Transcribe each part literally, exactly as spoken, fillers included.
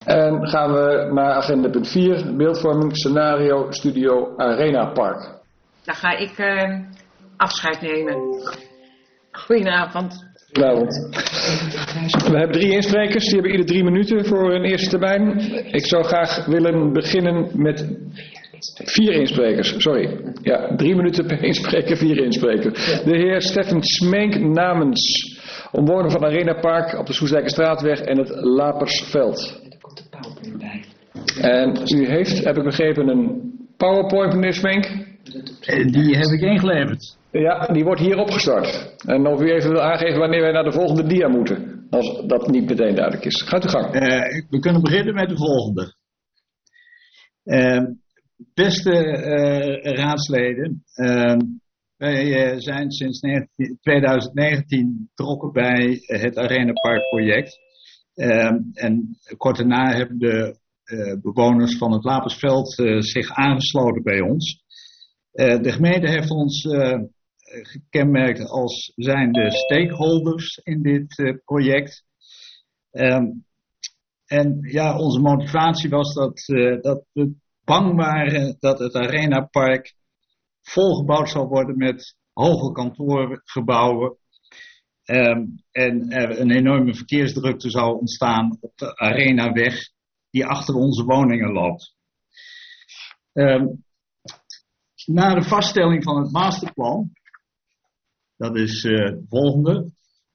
En gaan we naar agenda punt vier, beeldvorming, scenario, studio, Arena Park. Dan ga ik uh, afscheid nemen. Goedenavond. Goedenavond. We hebben drie insprekers, die hebben ieder drie minuten voor hun eerste termijn. Ik zou graag willen beginnen met vier insprekers, sorry. Ja, drie minuten per inspreker, vier insprekers. De heer Steffen Smenk namens omwoner van Arena Park op de Soestdijkerstraatweg en het Lapersveld. Er komt de PowerPoint bij. En u heeft, heb ik begrepen, een PowerPoint, meneer Smenk? Die heb ik ingeleverd. Ja, die wordt hier opgestart. En of u even wil aangeven wanneer wij naar de volgende dia moeten. Als dat niet meteen duidelijk is. Gaat u gang. Uh, we kunnen beginnen met de volgende. Uh, beste uh, raadsleden. Uh, wij uh, zijn sinds twintig negentien betrokken bij het Arena Park project. Uh, en kort daarna hebben de uh, bewoners van het Lapersveld uh, zich aangesloten bij ons. Uh, de gemeente heeft ons uh, gekenmerkt als zijnde stakeholders in dit uh, project. Um, en ja, onze motivatie was dat, uh, dat we bang waren dat het Arena Park volgebouwd zou worden met hoge kantoorgebouwen. Um, en er een enorme verkeersdrukte zou ontstaan op de Arenaweg die achter onze woningen loopt. Um, Na de vaststelling van het masterplan, dat is uh, de volgende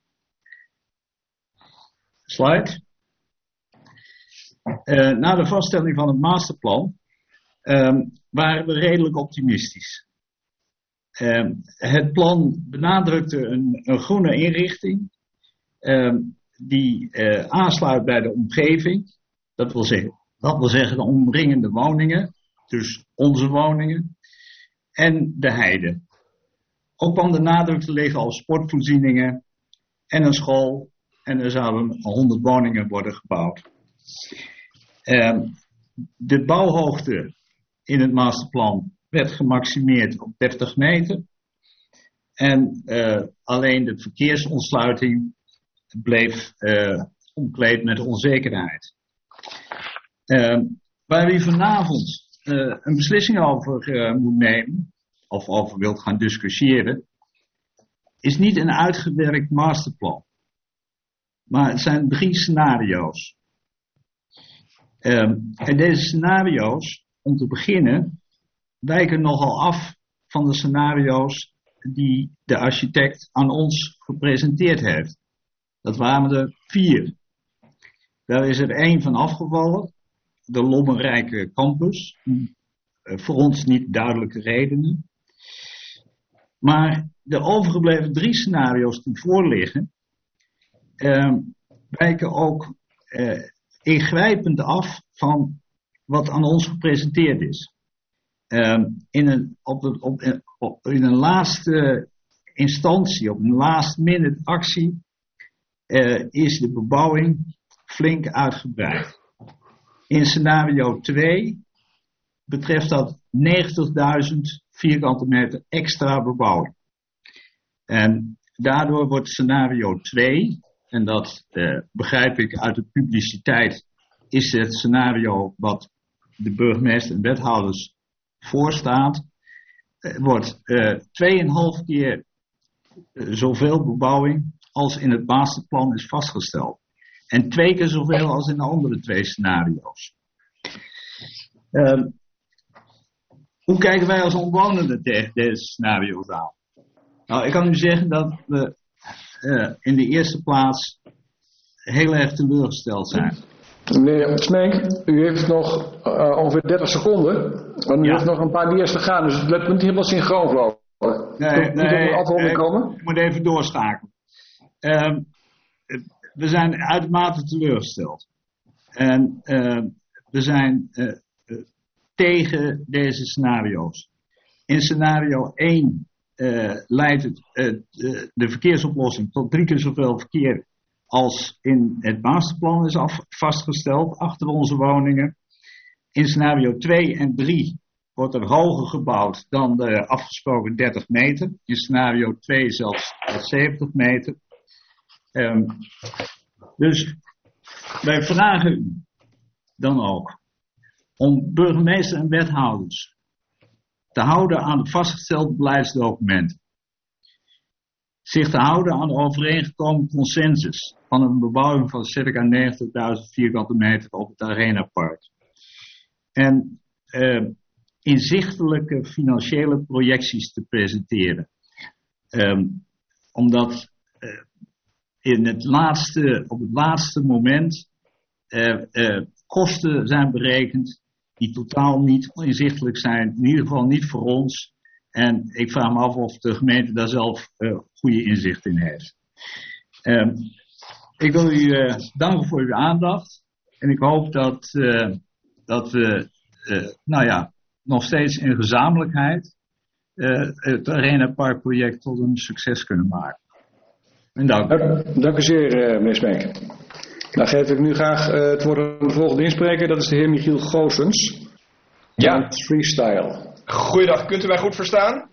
slide. Uh, na de vaststelling van het masterplan um, waren we redelijk optimistisch. Um, het plan benadrukte een, een groene inrichting um, die uh, aansluit bij de omgeving. Dat wil zeggen, dat wil zeggen de omringende woningen, dus onze woningen. En de heide. Ook kwam de nadruk te liggen op sportvoorzieningen en een school. En er zouden honderd woningen worden gebouwd. Uh, de bouwhoogte in het masterplan werd gemaximeerd op dertig meter. En uh, alleen de verkeersontsluiting bleef uh, omkleed met onzekerheid. Uh, waar we vanavond Uh, een beslissing over uh, moet nemen, of over wilt gaan discussiëren, is niet een uitgewerkt masterplan. Maar het zijn drie scenario's. Um, en deze scenario's, om te beginnen, wijken nogal af van de scenario's die de architect aan ons gepresenteerd heeft. Dat waren er vier. Daar is er één van afgevallen. De lommerrijke campus, uh, voor ons niet duidelijke redenen. Maar de overgebleven drie scenario's die voorliggen, uh, wijken ook uh, ingrijpend af van wat aan ons gepresenteerd is. Uh, in, een, op de, op, op, in een laatste instantie, op een last minute actie, uh, is de bebouwing flink uitgebreid. In scenario twee betreft dat negentigduizend vierkante meter extra bebouwing. En daardoor wordt scenario twee, en dat eh, begrijp ik uit de publiciteit, is het scenario wat de burgemeester en wethouders voorstaat, eh, wordt eh, tweeënhalf keer eh, zoveel bebouwing als in het masterplan is vastgesteld. En twee keer zoveel als in de andere twee scenario's. Uh, hoe kijken wij als omwonenden tegen deze scenario's aan? Nou, ik kan u zeggen dat we uh, in de eerste plaats heel erg teleurgesteld zijn. Meneer Smenk, u heeft nog uh, ongeveer dertig seconden. En u ja. heeft nog een paar dia's te gaan, dus het moet niet helemaal synchroon gelopen. Nee, Kunt u er afronding komen? Ik moet even doorschakelen. Uh, We zijn uitermate teleurgesteld. En uh, we zijn uh, uh, tegen deze scenario's. In scenario één uh, leidt het, uh, de, de verkeersoplossing tot drie keer zoveel verkeer als in het masterplan is af, vastgesteld achter onze woningen. In scenario twee en drie wordt er hoger gebouwd dan de afgesproken dertig meter. In scenario twee zelfs zeventig meter. Um, dus wij vragen u dan ook om burgemeester en wethouders te houden aan de vastgestelde beleidsdocumenten, zich te houden aan de overeengekomen consensus van een bebouwing van circa negentigduizend vierkante meter op het Arenapark. En uh, inzichtelijke financiële projecties te presenteren. Um, omdat uh, in het laatste, op het laatste moment uh, uh, kosten zijn berekend die totaal niet inzichtelijk zijn, in ieder geval niet voor ons. En ik vraag me af of de gemeente daar zelf uh, goede inzicht in heeft. Um, ik wil u uh, danken voor uw aandacht. En ik hoop dat, uh, dat we, uh, nou ja, nog steeds in gezamenlijkheid uh, het Arena Park project tot een succes kunnen maken. En dank u. Dank, dank u zeer, uh, meneer Smeek. Dan geef ik nu graag uh, het woord aan de volgende inspreker. Dat is de heer Michiel Goossens. Ja. Freestyle. Goeiedag, kunt u mij goed verstaan?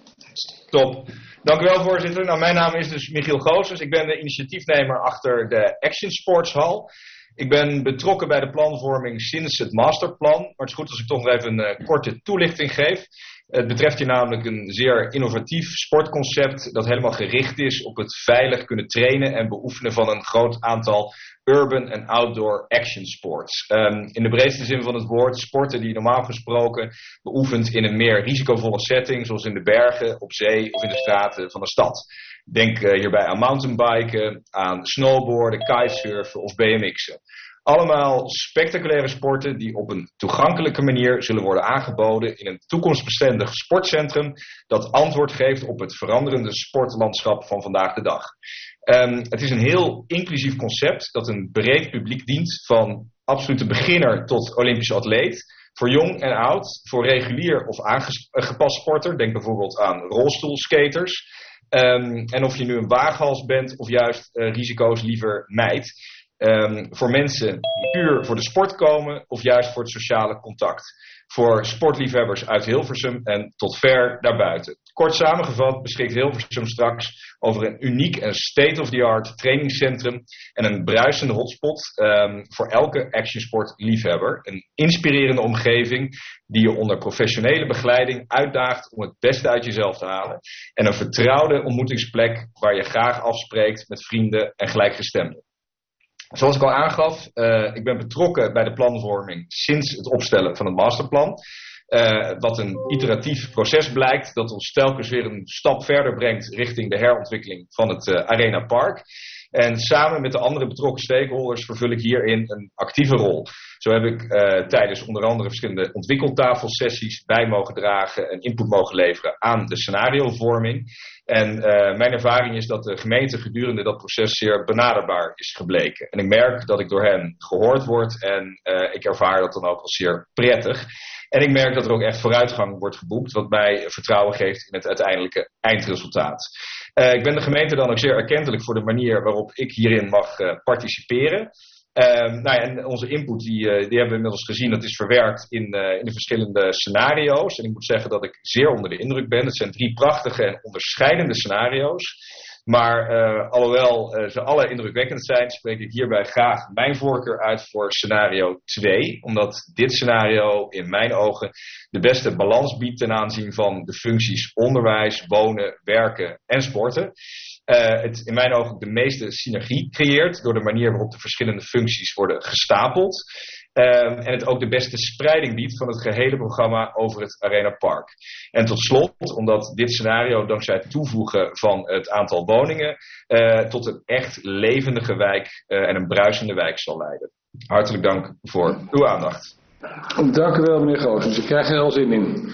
Top. Dank u wel, voorzitter. Nou, mijn naam is dus Michiel Goossens. Ik ben de initiatiefnemer achter de Action Sports Hall. Ik ben betrokken bij de planvorming sinds het masterplan. Maar het is goed als ik toch nog even een uh, korte toelichting geef. Het betreft hier namelijk een zeer innovatief sportconcept dat helemaal gericht is op het veilig kunnen trainen en beoefenen van een groot aantal urban en outdoor action sports. Um, in de breedste zin van het woord sporten die normaal gesproken beoefent in een meer risicovolle setting, zoals in de bergen, op zee of in de straten van een stad. Denk uh, hierbij aan mountainbiken, aan snowboarden, kitesurfen of B M X'en. Allemaal spectaculaire sporten die op een toegankelijke manier zullen worden aangeboden in een toekomstbestendig sportcentrum dat antwoord geeft op het veranderende sportlandschap van vandaag de dag. Um, het is een heel inclusief concept dat een breed publiek dient, van absolute beginner tot Olympische atleet, voor jong en oud, voor regulier of aangepast sporter, denk bijvoorbeeld aan rolstoelskaters. Um, en of je nu een waaghals bent of juist uh, risico's liever mijdt. Um, voor mensen die puur voor de sport komen of juist voor het sociale contact. Voor sportliefhebbers uit Hilversum en tot ver daarbuiten. Kort samengevat beschikt Hilversum straks over een uniek en state-of-the-art trainingscentrum en een bruisende hotspot um, voor elke actionsportliefhebber. Een inspirerende omgeving die je onder professionele begeleiding uitdaagt om het beste uit jezelf te halen. En een vertrouwde ontmoetingsplek waar je graag afspreekt met vrienden en gelijkgestemden. Zoals ik al aangaf, uh, ik ben betrokken bij de planvorming sinds het opstellen van het masterplan. Uh, wat een iteratief proces blijkt dat ons telkens weer een stap verder brengt richting de herontwikkeling van het uh, Arena Park. En samen met de andere betrokken stakeholders vervul ik hierin een actieve rol. Zo heb ik uh, tijdens onder andere verschillende ontwikkeltafelsessies bij mogen dragen en input mogen leveren aan de scenariovorming. En uh, mijn ervaring is dat de gemeente gedurende dat proces zeer benaderbaar is gebleken. En ik merk dat ik door hen gehoord word en uh, ik ervaar dat dan ook als zeer prettig. En ik merk dat er ook echt vooruitgang wordt geboekt, wat mij vertrouwen geeft in het uiteindelijke eindresultaat. Uh, ik ben de gemeente dan ook zeer erkentelijk voor de manier waarop ik hierin mag uh, participeren. Uh, nou ja, en onze input die, uh, die hebben we inmiddels gezien, dat is verwerkt in, uh, in de verschillende scenario's. En ik moet zeggen dat ik zeer onder de indruk ben. Het zijn drie prachtige en onderscheidende scenario's. Maar uh, alhoewel uh, ze alle indrukwekkend zijn, spreek ik hierbij graag mijn voorkeur uit voor scenario twee. Omdat dit scenario in mijn ogen de beste balans biedt ten aanzien van de functies onderwijs, wonen, werken en sporten. Uh, het in mijn ogen de meeste synergie creëert door de manier waarop de verschillende functies worden gestapeld. Uh, en het ook de beste spreiding biedt van het gehele programma over het Arena Park. En tot slot, omdat dit scenario dankzij het toevoegen van het aantal woningen uh, tot een echt levendige wijk uh, en een bruisende wijk zal leiden. Hartelijk dank voor uw aandacht. Dank u wel, meneer Goossens. Ik krijg er al zin in.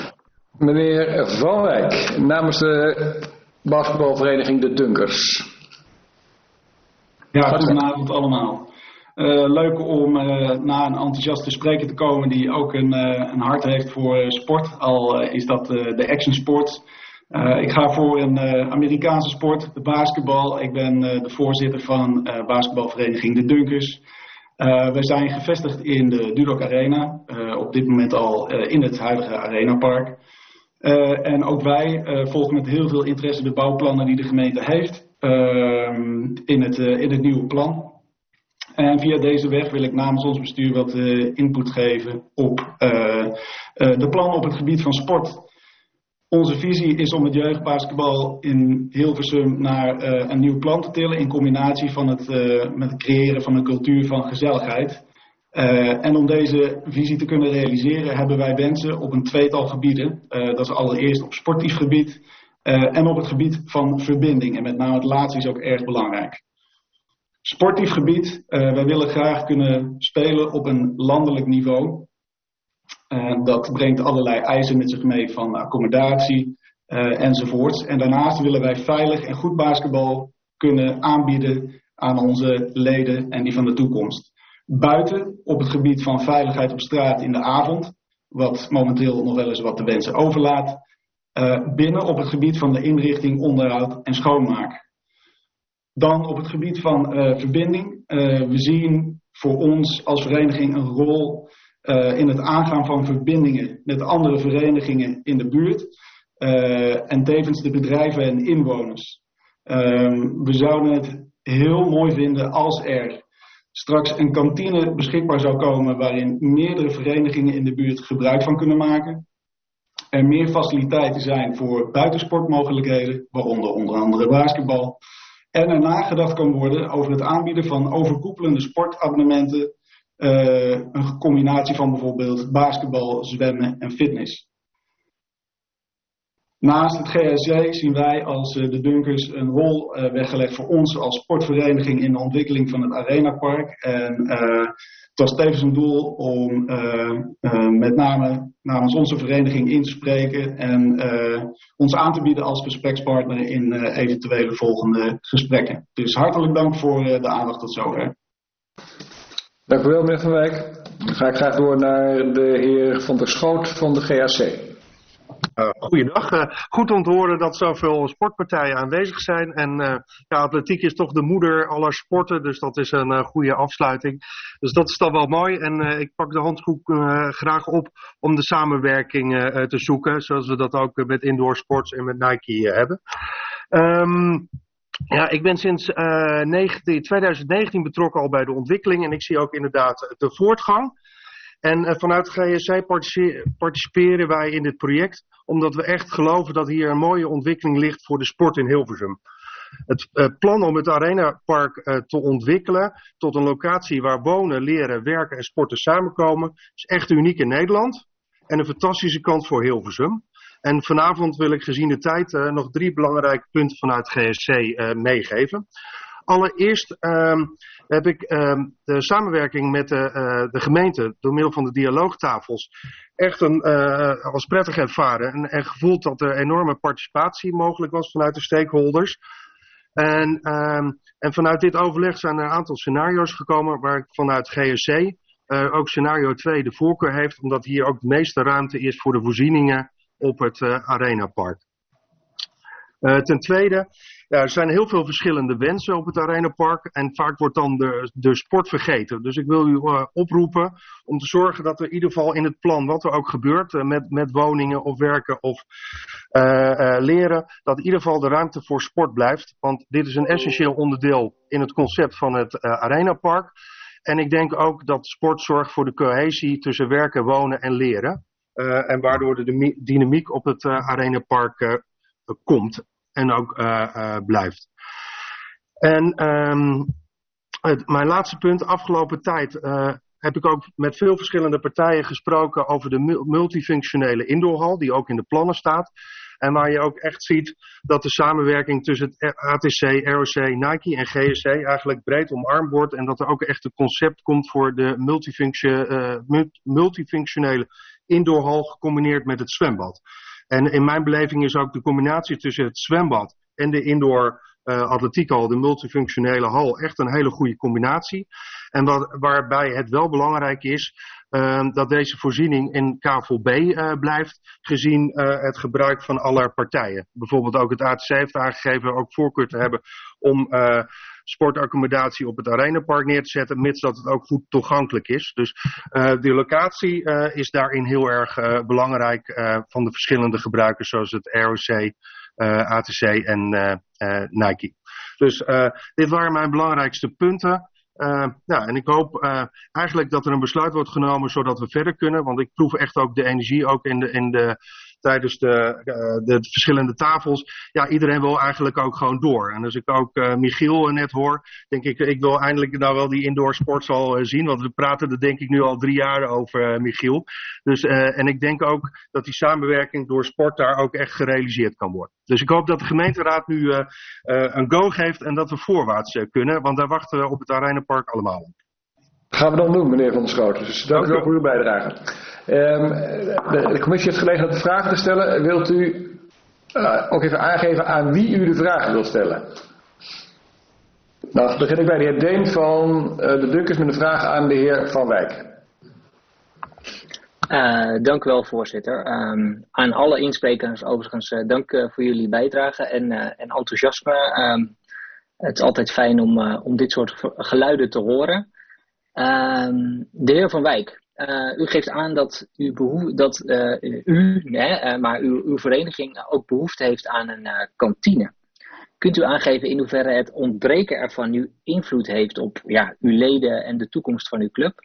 Meneer Van Wijk, namens de basketbalvereniging De Dunkers. Ja, goedenavond allemaal. Uh, leuk om uh, na een enthousiaste spreker te komen die ook een, uh, een hart heeft voor uh, sport, al uh, is dat uh, de action sport. Uh, ik ga voor een uh, Amerikaanse sport, de basketbal. Ik ben uh, de voorzitter van uh, basketbalvereniging De Dunkers. Uh, wij zijn gevestigd in de Dudok Arena, uh, op dit moment al uh, in het huidige Arena Park. Uh, en ook wij uh, volgen met heel veel interesse de bouwplannen die de gemeente heeft uh, in, het, uh, in het nieuwe plan. En via deze weg wil ik namens ons bestuur wat uh, input geven op uh, uh, de plannen op het gebied van sport. Onze visie is om het jeugdbasketbal in Hilversum naar uh, een nieuw plan te tillen in combinatie van het, uh, met het creëren van een cultuur van gezelligheid. Uh, en om deze visie te kunnen realiseren hebben wij wensen op een tweetal gebieden. Uh, dat is allereerst op sportief gebied uh, en op het gebied van verbinding. En met name het laatste is ook erg belangrijk. Sportief gebied, uh, wij willen graag kunnen spelen op een landelijk niveau. Uh, dat brengt allerlei eisen met zich mee van accommodatie uh, enzovoorts. En daarnaast willen wij veilig en goed basketbal kunnen aanbieden aan onze leden en die van de toekomst. Buiten op het gebied van veiligheid op straat in de avond, wat momenteel nog wel eens wat te wensen overlaat. Uh, binnen op het gebied van de inrichting, onderhoud en schoonmaak. Dan op het gebied van uh, verbinding. Uh, we zien voor ons als vereniging een rol uh, in het aangaan van verbindingen met andere verenigingen in de buurt. Uh, en tevens de bedrijven en inwoners. Uh, we zouden het heel mooi vinden als er straks een kantine beschikbaar zou komen waarin meerdere verenigingen in de buurt gebruik van kunnen maken. Er meer faciliteiten zijn voor buitensportmogelijkheden, waaronder onder andere basketbal. En er nagedacht kan worden over het aanbieden van overkoepelende sportabonnementen. Uh, een combinatie van bijvoorbeeld basketbal, zwemmen en fitness. Naast het G S C zien wij als uh, de Dunkers een rol uh, weggelegd voor ons als sportvereniging in de ontwikkeling van het Arenapark. En uh, het was tevens een doel om uh, uh, met name namens onze vereniging in te spreken en uh, ons aan te bieden als gesprekspartner in uh, eventuele volgende gesprekken. Dus hartelijk dank voor uh, de aandacht tot zover. Dank u wel, meneer Van Wijk. Dan ga ik graag door naar de heer Van der Schoot van de G H C. Uh, goeiedag. Uh, goed om te horen dat zoveel sportpartijen aanwezig zijn. En uh, ja, atletiek is toch de moeder aller sporten, dus dat is een uh, goede afsluiting. Dus dat is dan wel mooi. En uh, ik pak de handdoek uh, graag op om de samenwerking uh, te zoeken, zoals we dat ook uh, met Indoor Sports en met Nike uh, hebben. Um, Ja, ik ben sinds uh, negentien, twintig negentien betrokken al bij de ontwikkeling en ik zie ook inderdaad de voortgang. En uh, vanuit G S C participeren wij in dit project, omdat we echt geloven dat hier een mooie ontwikkeling ligt voor de sport in Hilversum. Het uh, plan om het Arenapark uh, te ontwikkelen tot een locatie waar wonen, leren, werken en sporten samenkomen, is echt uniek in Nederland en een fantastische kans voor Hilversum. En vanavond wil ik gezien de tijd uh, nog drie belangrijke punten vanuit G S C uh, meegeven. Allereerst um, heb ik um, de samenwerking met de, uh, de gemeente door middel van de dialoogtafels echt een, uh, als prettig ervaren. En, en gevoeld dat er enorme participatie mogelijk was vanuit de stakeholders. En, um, en vanuit dit overleg zijn er een aantal scenario's gekomen waar ik vanuit G S C uh, ook scenario twee de voorkeur heeft. Omdat hier ook de meeste ruimte is voor de voorzieningen op het uh, Arenapark. Uh, ten tweede, ja, er zijn heel veel verschillende wensen op het Arenapark en vaak wordt dan de, de sport vergeten. Dus ik wil u uh, oproepen om te zorgen dat er in ieder geval in het plan, wat er ook gebeurt uh, met, met woningen of werken of uh, uh, leren, dat in ieder geval de ruimte voor sport blijft. Want dit is een essentieel onderdeel in het concept van het uh, Arenapark. En ik denk ook dat sport zorgt voor de cohesie tussen werken, wonen en leren. Uh, en waardoor de dynamiek op het uh, Arenapark uh, komt en ook uh, uh, blijft. En um, het, mijn laatste punt, afgelopen tijd uh, heb ik ook met veel verschillende partijen gesproken over de multifunctionele indoorhal, die ook in de plannen staat. En waar je ook echt ziet dat de samenwerking tussen het A T C, R O C, Nike en G S C eigenlijk breed omarmd wordt. En dat er ook echt een concept komt voor de multifunctio- uh, multifunctionele indoorhal gecombineerd met het zwembad. En in mijn beleving is ook de combinatie tussen het zwembad en de indoor uh, atletiekhal, de multifunctionele hal, echt een hele goede combinatie. En wat, waarbij het wel belangrijk is uh, dat deze voorziening in K V B uh, blijft, gezien uh, het gebruik van alle partijen. Bijvoorbeeld ook het A T C heeft aangegeven ook voorkeur te hebben om uh, sportaccommodatie op het Arenapark neer te zetten, mits dat het ook goed toegankelijk is. Dus uh, de locatie uh, is daarin heel erg uh, belangrijk uh, van de verschillende gebruikers, zoals het R O C, uh, A T C en uh, uh, Nike. Dus uh, dit waren mijn belangrijkste punten. Uh, ja, en ik hoop uh, eigenlijk dat er een besluit wordt genomen zodat we verder kunnen. Want ik proef echt ook de energie ook in de, in de, tijdens de, uh, de verschillende tafels. Ja, iedereen wil eigenlijk ook gewoon door. En als ik ook uh, Michiel net hoor, denk ik, ik wil eindelijk nou wel die indoor sportsal uh, zien. Want we praten er denk ik nu al drie jaar over, uh, Michiel. Dus, uh, en ik denk ook dat die samenwerking door sport daar ook echt gerealiseerd kan worden. Dus ik hoop dat de gemeenteraad nu uh, uh, een go geeft en dat we voorwaarts uh, kunnen. Want daar wachten we op het Arenapark allemaal op. Gaan we dan doen, meneer Van der Schoten. Dus dank u wel voor uw bijdrage. Um, de, de commissie heeft gelegenheid de vragen te stellen. Wilt u uh, ook even aangeven aan wie u de vragen wilt stellen? Nou, dan begin ik bij de heer Deen van uh, de Dukkers met een vraag aan de heer Van Wijk. Uh, dank u wel, voorzitter. Um, aan alle insprekers overigens uh, dank uh, voor jullie bijdrage en, uh, en enthousiasme. Um, het is altijd fijn om, uh, om dit soort geluiden te horen. Um, de heer Van Wijk, uh, u geeft aan dat u, behoef, dat, uh, u hè, uh, maar uw, uw vereniging ook behoefte heeft aan een uh, kantine. Kunt u aangeven in hoeverre het ontbreken ervan nu invloed heeft op ja, uw leden en de toekomst van uw club?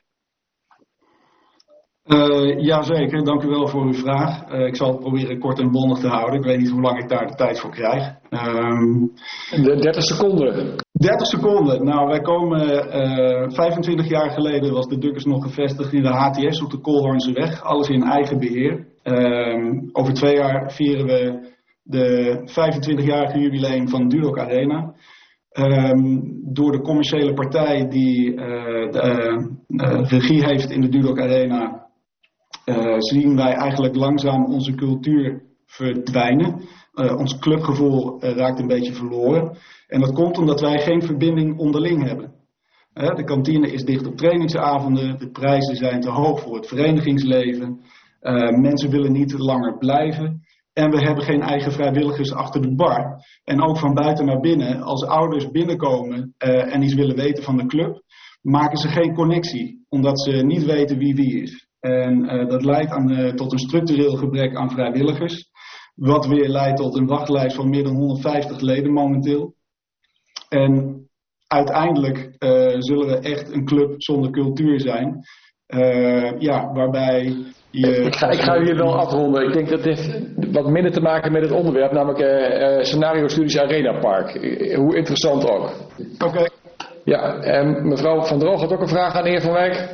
Uh, Jazeker, dank u wel voor uw vraag. Uh, ik zal het proberen kort en bondig te houden. Ik weet niet hoe lang ik daar de tijd voor krijg. Um, de dertig seconden. dertig seconden. Nou, wij komen uh, vijfentwintig jaar geleden was de Dukkers nog gevestigd in de H T S op de Koolhoornseweg. Alles in eigen beheer. Um, over twee jaar vieren we de vijfentwintigjarige jubileum van Dudok Arena. Um, door de commerciële partij die uh, de uh, regie heeft in de Dudok Arena, Uh, zien wij eigenlijk langzaam onze cultuur verdwijnen. Uh, ons clubgevoel uh, raakt een beetje verloren. En dat komt omdat wij geen verbinding onderling hebben. Uh, de kantine is dicht op trainingsavonden. De prijzen zijn te hoog voor het verenigingsleven. Uh, mensen willen niet langer blijven. En we hebben geen eigen vrijwilligers achter de bar. En ook van buiten naar binnen. Als ouders binnenkomen uh, en iets willen weten van de club, maken ze geen connectie. Omdat ze niet weten wie wie is. En uh, dat leidt aan, uh, tot een structureel gebrek aan vrijwilligers. Wat weer leidt tot een wachtlijst van meer dan honderdvijftig leden momenteel. En uiteindelijk uh, zullen we echt een club zonder cultuur zijn. Uh, ja, waarbij je... Ik ga, ik ga hier wel afronden. Ik denk dat dit wat minder te maken met het onderwerp, namelijk uh, uh, scenario studies Arenapark. Uh, hoe interessant ook. Oké. Okay. Ja, en mevrouw Van Droog had ook een vraag aan de heer Van Wijk.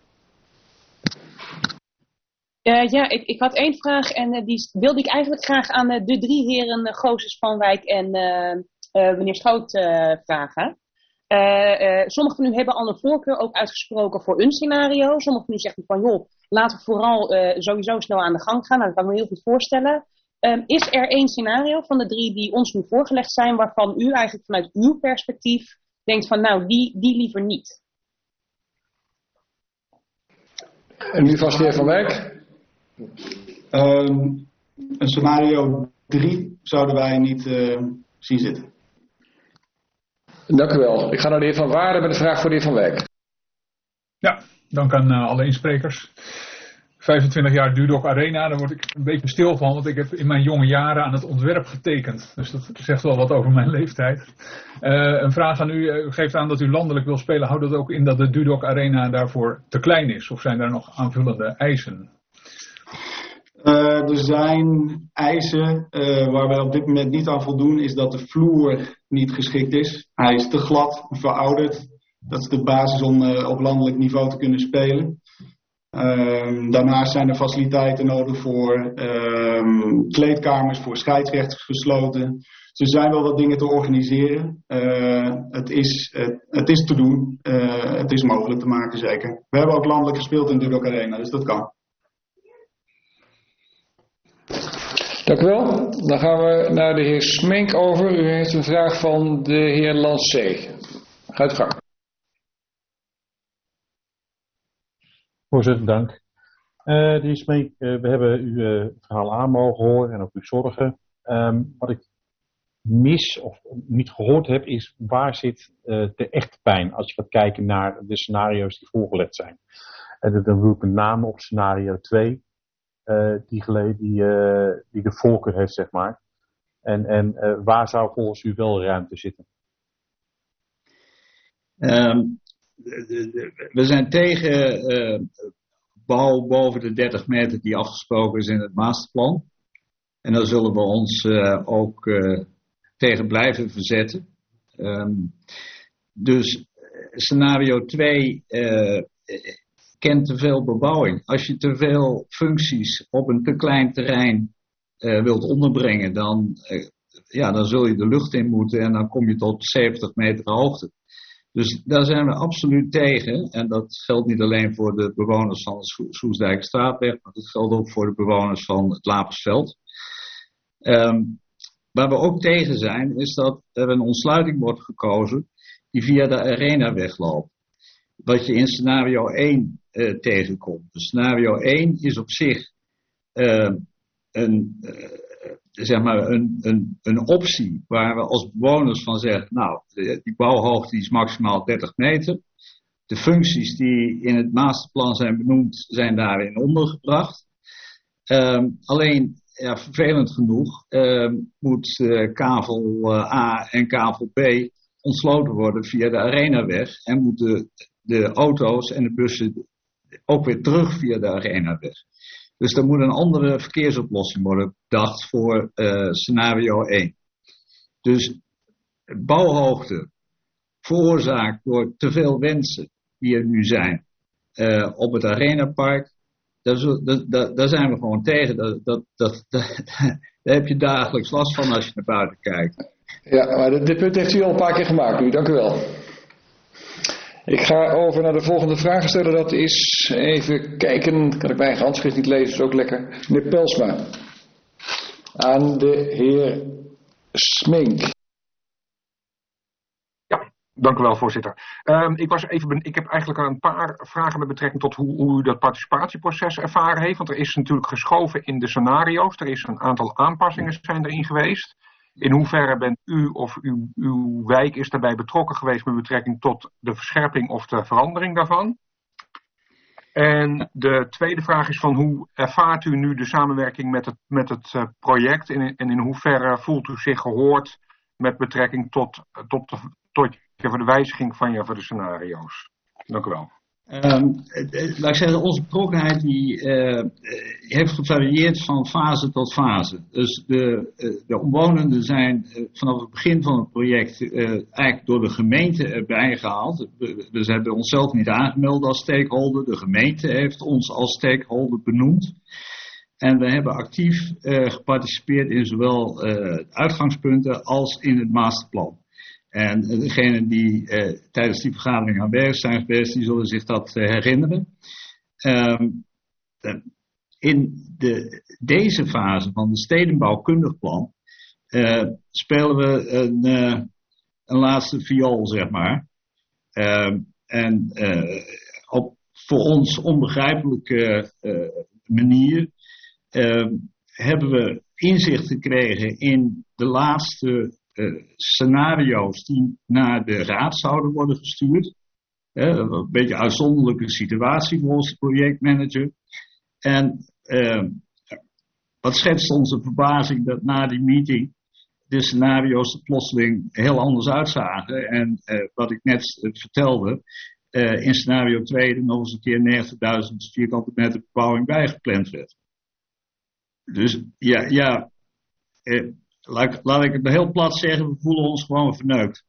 Uh, ja, ik, ik had één vraag en uh, die wilde ik eigenlijk graag aan uh, de drie heren uh, Gozes, Van Wijk en uh, uh, meneer Schoot uh, vragen. Uh, uh, sommigen van u hebben al een voorkeur ook uitgesproken voor een scenario. Sommigen van u zeggen van joh, laten we vooral uh, sowieso snel aan de gang gaan. Nou, dat kan ik me heel goed voorstellen. Um, is er één scenario van de drie die ons nu voorgelegd zijn waarvan u eigenlijk vanuit uw perspectief denkt van nou, die, die liever niet? En nu vast de heer Van Wijk. Um, een scenario drie zouden wij niet uh, zien zitten. Dank u wel. Ik ga naar de heer Van Waarden met een vraag voor de heer Van Wijk. Ja, dank aan uh, alle insprekers. vijfentwintig jaar Dudok Arena, daar word ik een beetje stil van, want ik heb in mijn jonge jaren aan het ontwerp getekend. Dus dat zegt wel wat over mijn leeftijd. Uh, een vraag aan u, u geeft aan dat u landelijk wil spelen. Houdt dat ook in dat de Dudok Arena daarvoor te klein is? Of zijn daar nog aanvullende eisen? Uh, er zijn eisen uh, waar wij op dit moment niet aan voldoen, is dat de vloer niet geschikt is. Hij is te glad, verouderd. Dat is de basis om uh, op landelijk niveau te kunnen spelen. Uh, daarnaast zijn er faciliteiten nodig voor uh, kleedkamers, voor scheidsrechters gesloten. Dus er zijn wel wat dingen te organiseren. Uh, het, is, uh, het is te doen. Uh, het is mogelijk te maken, zeker. We hebben ook landelijk gespeeld in de Dudok Arena, dus dat kan. Dank u wel. Dan gaan we naar de heer Smenk over. U heeft een vraag van de heer Lancé. Ga uw gang. Voorzitter, dank. Uh, de heer Smenk, uh, we hebben uw uh, verhaal aan mogen horen en ook uw zorgen. Um, wat ik mis of niet gehoord heb is waar zit uh, de echte pijn als je gaat kijken naar de scenario's die voorgelegd zijn. En dan doe ik met name op scenario twee. Uh, die, gele- die, uh, die de voorkeur heeft, zeg maar. En, en uh, waar zou volgens u wel ruimte zitten? Um, we zijn tegen uh, bouw boven de dertig meter die afgesproken is in het masterplan. En daar zullen we ons uh, ook uh, tegen blijven verzetten. Um, dus scenario twee uh, kent te veel bebouwing. Als je te veel functies op een te klein terrein uh, wilt onderbrengen, dan, uh, ja, dan zul je de lucht in moeten en dan kom je tot zeventig meter hoogte. Dus daar zijn we absoluut tegen. En dat geldt niet alleen voor de bewoners van de Soestdijkstraatweg, maar dat geldt ook voor de bewoners van het Lapersveld. Um, waar we ook tegen zijn, is dat er een ontsluiting wordt gekozen die via de Arenaweg loopt. Wat je in scenario één uh, tegenkomt. Dus scenario één is op zich uh, een, uh, zeg maar een, een, een optie waar we als bewoners van zeggen, nou, die bouwhoogte is maximaal dertig meter. De functies die in het masterplan zijn benoemd, zijn daarin ondergebracht. Um, alleen, ja, vervelend genoeg, uh, moet uh, kavel uh, A en kavel B ontsloten worden via de Arenaweg en moeten de auto's en de bussen ook weer terug via de Arenaweg. Dus er moet een andere verkeersoplossing worden bedacht voor uh, scenario één. Dus bouwhoogte veroorzaakt door te veel wensen die er nu zijn uh, op het Arenapark. Daar, daar, daar zijn we gewoon tegen. Dat, dat, dat, dat, daar heb je dagelijks last van als je naar buiten kijkt. Ja, maar dit punt heeft u al een paar keer gemaakt nu. Dank u wel. Ik ga over naar de volgende vragensteller. Dat is, even kijken, kan ik mijn eigen handschrift niet lezen, is ook lekker. Meneer Pelsma. Aan de heer Smink. Dank u wel, voorzitter. Um, ik, was even ben, ik heb eigenlijk een paar vragen met betrekking tot hoe, hoe u dat participatieproces ervaren heeft. Want er is natuurlijk geschoven in de scenario's. Er is een aantal aanpassingen zijn erin geweest. In hoeverre bent u of uw, uw wijk is daarbij betrokken geweest met betrekking tot de verscherping of de verandering daarvan? En de tweede vraag is van hoe ervaart u nu de samenwerking met het, met het uh, project en, en in hoeverre voelt u zich gehoord met betrekking tot, tot, de, tot voor de wijziging van je voor de scenario's? Dank u wel. Um, laat ik zeggen, onze betrokkenheid die, uh, heeft gevarieerd van fase tot fase. Dus de, uh, de omwonenden zijn uh, vanaf het begin van het project uh, eigenlijk door de gemeente erbij gehaald. We, dus we hebben onszelf niet aangemeld als stakeholder. De gemeente heeft ons als stakeholder benoemd. En we hebben actief uh, geparticipeerd in zowel uh, uitgangspunten als in het masterplan. En degenen die uh, tijdens die vergadering aanwezig zijn geweest, die zullen zich dat uh, herinneren. Um, uh, in de, deze fase van de stedenbouwkundig plan uh, spelen we een, uh, een laatste viool, zeg maar. Uh, en uh, op voor ons onbegrijpelijke uh, manier uh, hebben we inzicht gekregen in de laatste Uh, scenario's die naar de raad zouden worden gestuurd. Uh, een beetje een uitzonderlijke situatie voor onze projectmanager. En uh, wat schetst onze verbazing dat na die meeting de scenario's er plotseling heel anders uitzagen. En uh, wat ik net uh, vertelde, uh, in scenario twee er nog eens een keer negentigduizend vierkante meter bebouwing bijgepland werd. Dus ja, ja uh, Laat, laat ik het heel plat zeggen, we voelen ons gewoon verneukt.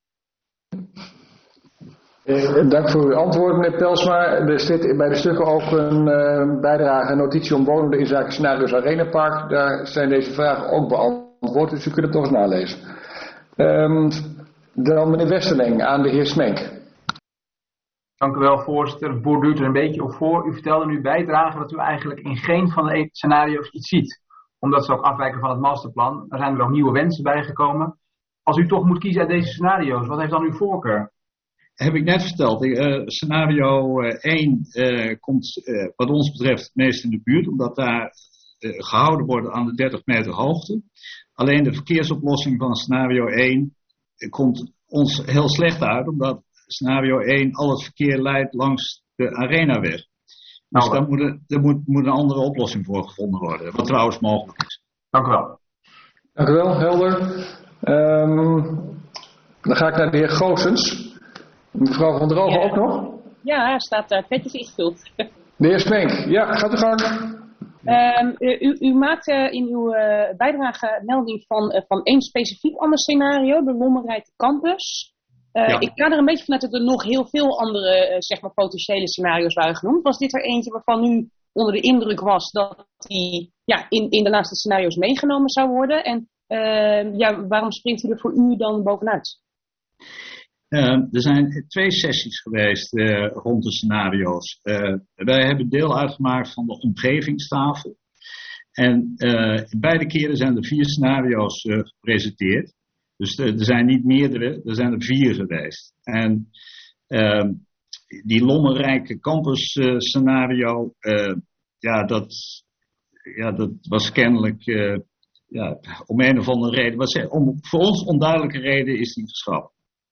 Eh, dank voor uw antwoord, meneer Pelsma. Er zit bij de stukken ook een uh, bijdrage, een notitie omwonenden in zaken scenario's Arenapark. Daar zijn deze vragen ook beantwoord, dus u kunt het toch eens nalezen. Um, dan meneer Westerling aan de heer Smenk. Dank u wel, voorzitter. Het borduurt er een beetje op voor. U vertelde nu bijdrage dat u eigenlijk in geen van de scenario's iets ziet, omdat ze ook afwijken van het masterplan. Er zijn er ook nieuwe wensen bijgekomen. Als u toch moet kiezen uit deze scenario's, wat heeft dan uw voorkeur? Heb ik net verteld. Uh, scenario uh, één uh, komt uh, wat ons betreft het meest in de buurt, omdat daar uh, gehouden wordt aan de dertig meter hoogte. Alleen de verkeersoplossing van scenario één uh, komt ons heel slecht uit, omdat scenario één al het verkeer leidt langs de Arenaweg. Dus nou, daar moet, er, daar moet, moet een andere oplossing voor gevonden worden, wat trouwens mogelijk is. Dank u wel. Dank u wel, helder. Um, dan ga ik naar de heer Goossens. Mevrouw van der Ogen ook nog? Ja, er staat uh, netjes ingevuld. De heer Smeek, ja, gaat u gang. Um, u, u maakt uh, in uw uh, bijdrage melding van, uh, van één specifiek ander scenario, de Lommerrijke Campus. Uh, ja. Ik ga er een beetje vanuit dat er nog heel veel andere uh, zeg maar potentiële scenario's waren genoemd. Was dit er eentje waarvan u onder de indruk was dat die ja, in, in de laatste scenario's meegenomen zou worden? En uh, ja, waarom springt u er voor u dan bovenuit? Uh, er zijn twee sessies geweest uh, rond de scenario's. Uh, wij hebben deel uitgemaakt van de omgevingstafel. En uh, beide keren zijn er vier scenario's uh, gepresenteerd. Dus uh, er zijn niet meerdere, er zijn er vier geweest. En uh, die Lommerrijke campus uh, scenario, uh, ja, dat, ja, dat was kennelijk uh, ja, om een of andere reden, was, om, voor ons onduidelijke reden is die geschrapt.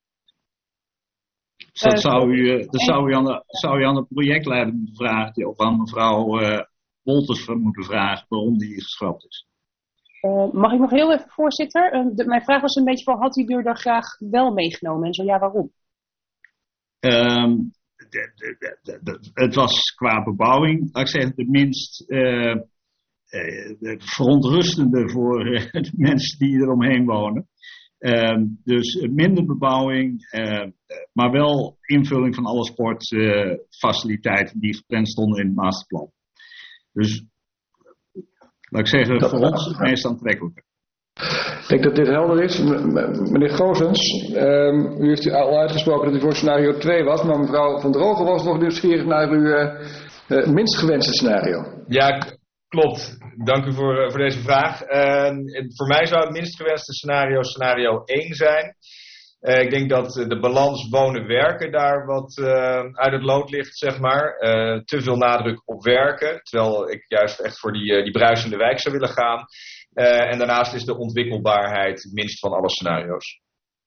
Dus dat zou u, dat zou u, aan, de, zou u aan de projectleider moeten vragen, of aan mevrouw uh, Wolters moeten vragen waarom die geschrapt is. Uh, mag ik nog heel even, voorzitter? Uh, de, mijn vraag was een beetje van, had u er dan graag wel meegenomen en zo ja, waarom? Um, de, de, de, de, het was qua bebouwing, laat ik zeggen, de minst uh, uh, de verontrustende voor uh, de mensen die eromheen wonen. Uh, dus minder bebouwing, uh, maar wel invulling van alle sportfaciliteiten uh, die gepland stonden in het masterplan. Dus, laat ik zeggen, dat voor ons het meest aantrekkelijke. Ik denk dat dit helder is. M- m- meneer Goossens, um, u heeft al uitgesproken dat u voor scenario twee was, maar mevrouw Van der Ogen was nog nieuwsgierig naar uw uh, uh, minst gewenste scenario. Ja, klopt. Dank u voor, uh, voor deze vraag. Uh, voor mij zou het minst gewenste scenario scenario één zijn. Uh, ik denk dat uh, de balans wonen-werken daar wat uh, uit het lood ligt, zeg maar. Uh, te veel nadruk op werken, terwijl ik juist echt voor die, uh, die bruisende wijk zou willen gaan. Uh, en daarnaast is de ontwikkelbaarheid het minst van alle scenario's.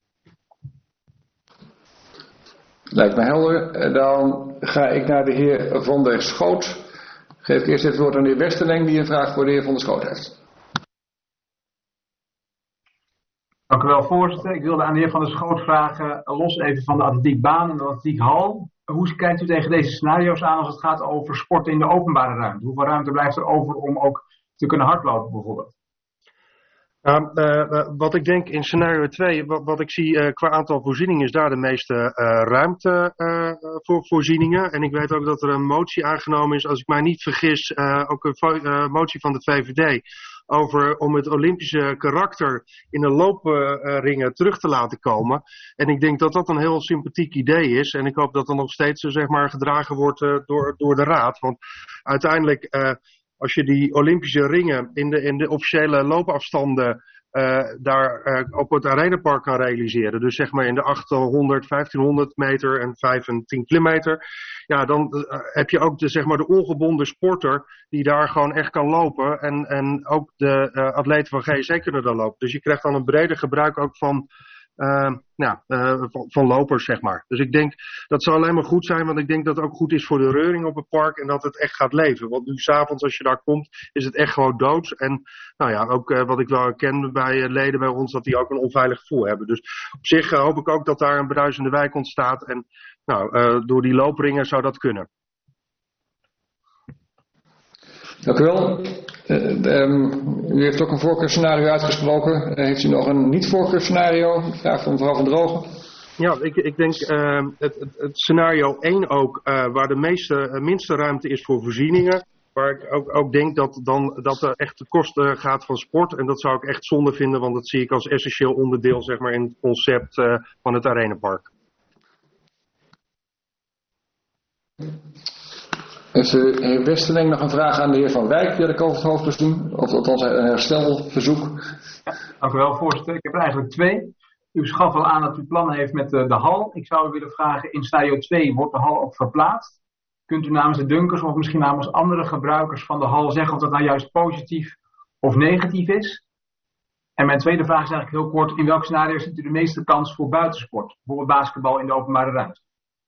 Lijkt me helder. Dan ga ik naar de heer Van der Schoot. Geef ik eerst het woord aan de heer Westerling die een vraag voor de heer Van der Schoot heeft. Dank u wel, voorzitter. Ik wilde aan de heer Van der Schoot vragen, los even van de atletiekbaan en de atletiekhal. Hoe kijkt u tegen deze scenario's aan als het gaat over sporten in de openbare ruimte? Hoeveel ruimte blijft er over om ook te kunnen hardlopen bijvoorbeeld? Uh, uh, wat ik denk in scenario twee, wat, wat ik zie uh, qua aantal voorzieningen, is daar de meeste uh, ruimte uh, voor voorzieningen. En ik weet ook dat er een motie aangenomen is, als ik mij niet vergis, uh, ook een vo- uh, motie van de V V D, over om het Olympische karakter in de loopringen terug te laten komen. En ik denk dat dat een heel sympathiek idee is. En ik hoop dat dat nog steeds zeg maar, gedragen wordt uh, door, door de Raad. Want uiteindelijk, uh, als je die Olympische ringen in de, in de officiële loopafstanden uh, daar uh, op het Arenapark kan realiseren. Dus zeg maar in de achthonderd, vijftienhonderd meter en vijf en tien kilometer. Ja, dan uh, heb je ook de, zeg maar, de ongebonden sporter die daar gewoon echt kan lopen. En, en ook de uh, atleten van G S C kunnen daar lopen. Dus je krijgt dan een breder gebruik ook van, uh, ja, uh, van, van lopers, zeg maar. Dus ik denk dat zou alleen maar goed zijn, want ik denk dat het ook goed is voor de reuring op het park en dat het echt gaat leven. Want nu s'avonds als je daar komt, is het echt gewoon doods. En nou ja, ook uh, wat ik wel ken bij uh, leden bij ons, dat die ook een onveilig gevoel hebben. Dus op zich uh, hoop ik ook dat daar een bruisende wijk ontstaat. En nou, uh, door die loopringen zou dat kunnen. Dank u wel. Uh, um, u heeft ook een voorkeurscenario uitgesproken. Uh, heeft u nog een niet-voorkeurscenario? Vraag van mevrouw Van der Ogen. Ja, ik, ik denk uh, het, het, het scenario één ook, uh, waar de meeste, uh, minste ruimte is voor voorzieningen. Waar ik ook, ook denk dat, dan, dat er echt de kosten gaat van sport. En dat zou ik echt zonde vinden, want dat zie ik als essentieel onderdeel zeg maar, in het concept uh, van het Arenapark. Heeft de heer Westerling nog een vraag aan de heer Van Wijk, die had ik over het hoofd gezien? Of althans een herstelverzoek? Ja, dank u wel, voorzitter. Ik heb er eigenlijk twee. U schaf al aan dat u plannen heeft met de, de hal. Ik zou u willen vragen, in scenario twee wordt de hal ook verplaatst? Kunt u namens de Dunkers of misschien namens andere gebruikers van de hal zeggen of dat nou juist positief of negatief is? En mijn tweede vraag is eigenlijk heel kort, in welk scenario ziet u de meeste kans voor buitensport? Bijvoorbeeld basketbal in de openbare ruimte.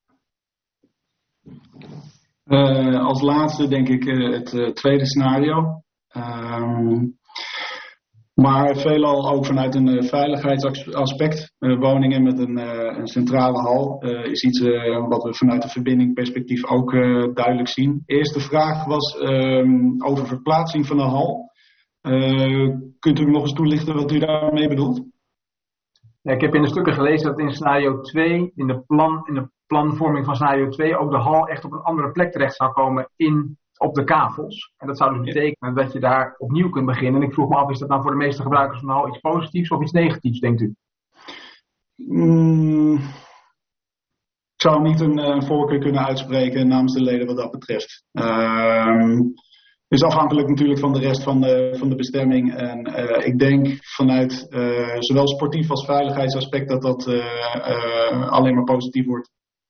Uh, als laatste denk ik uh, het uh, tweede scenario. Um, Maar veelal ook vanuit een uh, veiligheidsaspect. Uh, woningen met een, uh, een centrale hal uh, is iets uh, wat we vanuit een verbindingperspectief ook uh, duidelijk zien. Eerste vraag was um, over verplaatsing van de hal. Uh, kunt u nog eens toelichten wat u daarmee bedoelt? Ja, ik heb in de stukken gelezen dat in scenario twee, in de, plan, in de planvorming van scenario twee, ook de hal echt op een andere plek terecht zou komen in, op de kavels. En dat zou dus betekenen dat je daar opnieuw kunt beginnen. En ik vroeg me af, is dat nou voor de meeste gebruikers van de hal iets positiefs of iets negatiefs, denkt u? Mm, ik zou niet een, een voorkeur kunnen uitspreken namens de leden wat dat betreft. Uh, Het is afhankelijk natuurlijk van de rest van de, van de bestemming. En uh, ik denk vanuit uh, zowel sportief als veiligheidsaspect dat dat uh, uh, alleen maar positief wordt.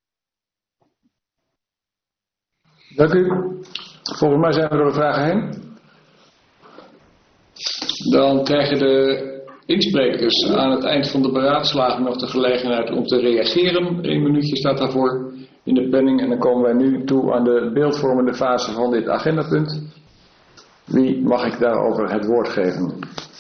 Dank u. Volgens mij zijn we door de vragen heen. Dan krijgen de insprekers aan het eind van de beraadslaging nog de gelegenheid om te reageren. Eén minuutje staat daarvoor in de planning. En dan komen wij nu toe aan de beeldvormende fase van dit agendapunt. Wie mag ik daarover het woord geven?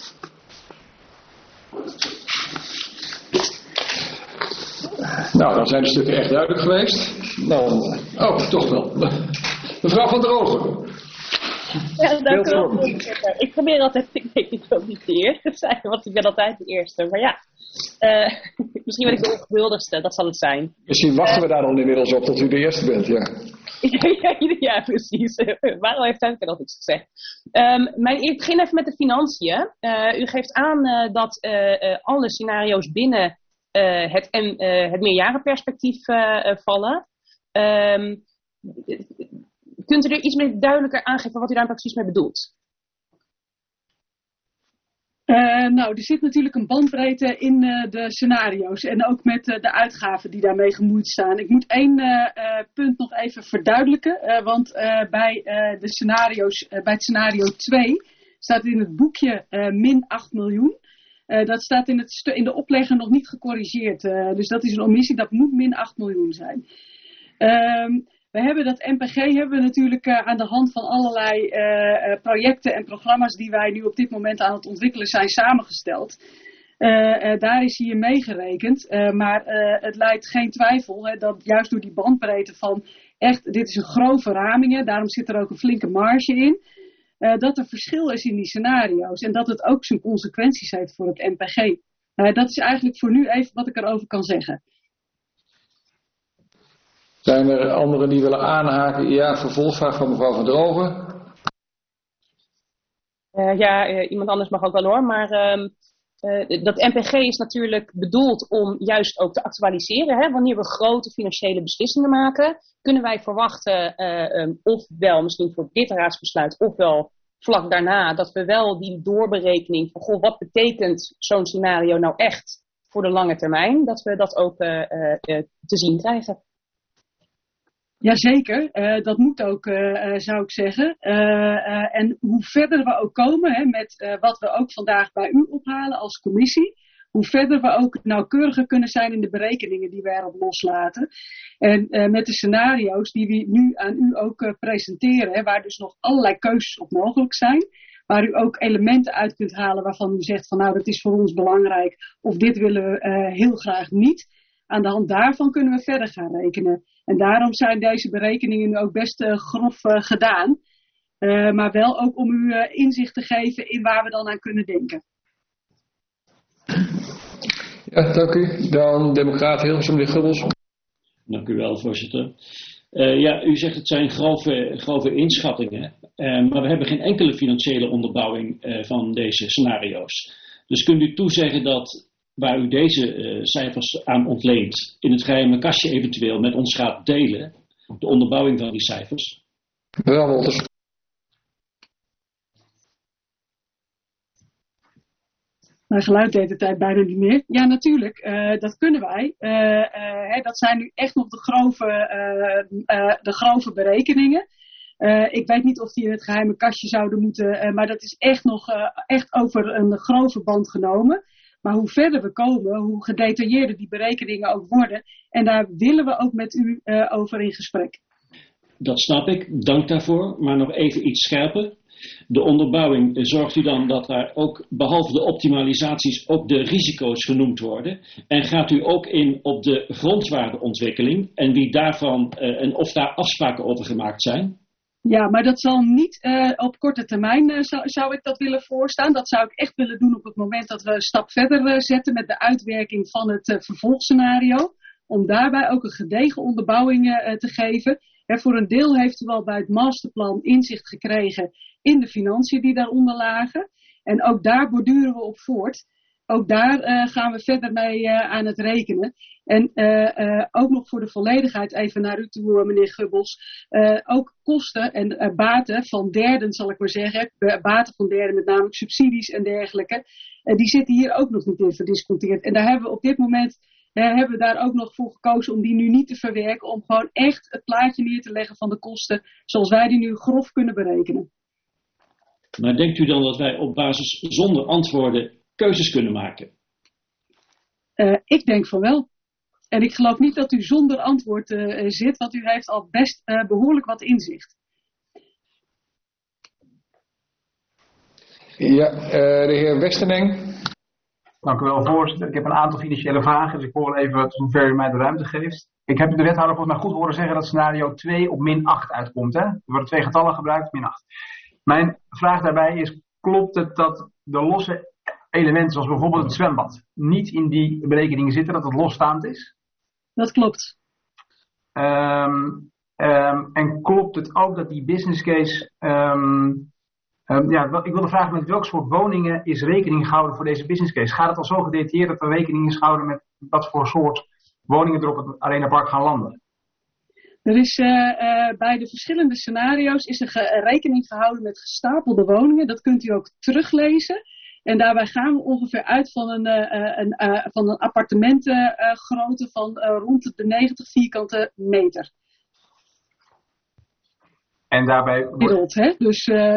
Nou, dan zijn de stukken echt duidelijk geweest. Dan, oh, toch wel. Mevrouw van der Ogen. Ja, dank u wel, voorzitter. Ik probeer altijd, ik denk ik wil niet de eerste zijn, want ik ben altijd de eerste. Maar ja, uh, misschien ben ik de ongeduldigste, dat zal het zijn. Misschien wachten we daar dan inmiddels op tot u de eerste bent, ja. ja, ja, ja, precies. Waarom heeft hij nog iets gezegd? Um, mijn, ik begin even met de financiën. Uh, u geeft aan uh, dat uh, uh, alle scenario's binnen uh, het, en, uh, het meerjarenperspectief uh, uh, vallen. Um, kunt u er iets meer duidelijker aangeven wat u daar precies mee bedoelt? Uh, nou, er zit natuurlijk een bandbreedte in uh, de scenario's en ook met uh, de uitgaven die daarmee gemoeid staan. Ik moet één uh, uh, punt nog even verduidelijken, uh, want uh, bij, uh, de scenario's, uh, bij het scenario twee staat in het boekje uh, min acht miljoen. Uh, dat staat in, het stu- in de oplegger nog niet gecorrigeerd, uh, dus dat is een omissie, dat moet min acht miljoen zijn. Um, We hebben dat N P G hebben we natuurlijk uh, aan de hand van allerlei uh, uh, projecten en programma's die wij nu op dit moment aan het ontwikkelen zijn samengesteld. Uh, uh, daar is hier meegerekend, uh, maar uh, het lijkt geen twijfel hè, dat juist door die bandbreedte van echt, dit is een grove raming, hè, daarom zit er ook een flinke marge in, uh, dat er verschil is in die scenario's en dat het ook zijn consequenties heeft voor het N P G. Uh, dat is eigenlijk voor nu even wat ik erover kan zeggen. Zijn er anderen die willen aanhaken? Ja, vervolgvraag van mevrouw Van der Ogen. Uh, ja, uh, iemand anders mag ook wel hoor, maar uh, uh, dat N P G is natuurlijk bedoeld om juist ook te actualiseren. Hè? Wanneer we grote financiële beslissingen maken, kunnen wij verwachten, uh, um, ofwel misschien voor dit raadsbesluit, ofwel vlak daarna, dat we wel die doorberekening van, goh, wat betekent zo'n scenario nou echt voor de lange termijn, dat we dat ook uh, uh, te zien krijgen. Jazeker, uh, dat moet ook, uh, zou ik zeggen. Uh, uh, en hoe verder we ook komen, hè, met uh, wat we ook vandaag bij u ophalen als commissie, hoe verder we ook nauwkeuriger kunnen zijn in de berekeningen die we erop loslaten. En uh, met de scenario's die we nu aan u ook uh, presenteren, hè, waar dus nog allerlei keuzes op mogelijk zijn, waar u ook elementen uit kunt halen waarvan u zegt van nou, dat is voor ons belangrijk of dit willen we uh, heel graag niet. Aan de hand daarvan kunnen we verder gaan rekenen. En daarom zijn deze berekeningen nu ook best uh, grof uh, gedaan. Uh, maar wel ook om u uh, inzicht te geven in waar we dan aan kunnen denken. Ja, dank u. Dan Democraat Hilversum, de Gubbels. Dank u wel, voorzitter. Uh, ja, u zegt het zijn grove, grove inschattingen. Uh, maar we hebben geen enkele financiële onderbouwing uh, van deze scenario's. Dus kunt u toezeggen dat waar u deze uh, cijfers aan ontleent, in het geheime kastje eventueel met ons gaat delen, de onderbouwing van die cijfers? Mevrouw Wolters. Mijn geluid deed de tijd bijna niet meer. Ja, natuurlijk. Uh, dat kunnen wij. Uh, uh, hè, dat zijn nu echt nog de grove, uh, uh, de grove berekeningen. Uh, ik weet niet of die in het geheime kastje zouden moeten, uh, maar dat is echt nog uh, echt over een grove band genomen. Maar hoe verder we komen, hoe gedetailleerder die berekeningen ook worden. En daar willen we ook met u uh, over in gesprek. Dat snap ik, dank daarvoor. Maar nog even iets scherper. de onderbouwing, zorgt u dan dat daar ook, behalve de optimalisaties, ook de risico's genoemd worden? En gaat u ook in op de grondwaardeontwikkeling en wie daarvan, uh, en of daar afspraken over gemaakt zijn? Ja, maar dat zal niet uh, op korte termijn uh, zou, zou ik dat willen voorstaan. Dat zou ik echt willen doen op het moment dat we een stap verder uh, zetten met de uitwerking van het uh, vervolgscenario. Om daarbij ook een gedegen onderbouwing uh, te geven. He, voor een deel heeft u al bij het masterplan inzicht gekregen in de financiën die daaronder lagen. En ook daar borduren we op voort. Ook daar uh, gaan we verder mee uh, aan het rekenen. En uh, uh, ook nog voor de volledigheid even naar u toe, meneer Gubbels. Uh, ook kosten en uh, baten van derden, zal ik maar zeggen. Baten van derden, met name subsidies en dergelijke. Uh, die zitten hier ook nog niet in verdisconteerd. En daar hebben we op dit moment uh, hebben we daar ook nog voor gekozen om die nu niet te verwerken. Om gewoon echt het plaatje neer te leggen van de kosten zoals wij die nu grof kunnen berekenen. Maar denkt u dan dat wij op basis zonder antwoorden keuzes kunnen maken? Uh, ik denk van wel. En ik geloof niet dat u zonder antwoord uh, zit, want u heeft al best uh, behoorlijk wat inzicht. Ja, uh, de heer Westerning. Dank u wel, voorzitter. Ik heb een aantal financiële vragen, dus ik hoor even zover u mij de ruimte geeft. Ik heb de wethouder volgens mij goed horen zeggen dat scenario twee op min acht uitkomt. Hè? Er worden twee getallen gebruikt, min acht. Mijn vraag daarbij is, klopt het dat de losse elementen, zoals bijvoorbeeld het zwembad, niet in die berekeningen zitten, dat het losstaand is? Dat klopt. Um, um, en klopt het ook dat die business case, um, um, ja, ik wilde vragen met welk soort woningen is rekening gehouden voor deze business case? Gaat het al zo gedetailleerd dat er rekening is gehouden met wat voor soort woningen er op het Arenapark gaan landen? Er is uh, uh, bij de verschillende scenario's is er ge- rekening gehouden met gestapelde woningen. Dat kunt u ook teruglezen. En daarbij gaan we ongeveer uit van een, uh, een, uh, van een appartementengrootte uh, van uh, rond de negentig vierkante meter. En daarbij... Gemiddeld, hè? Dus... Uh...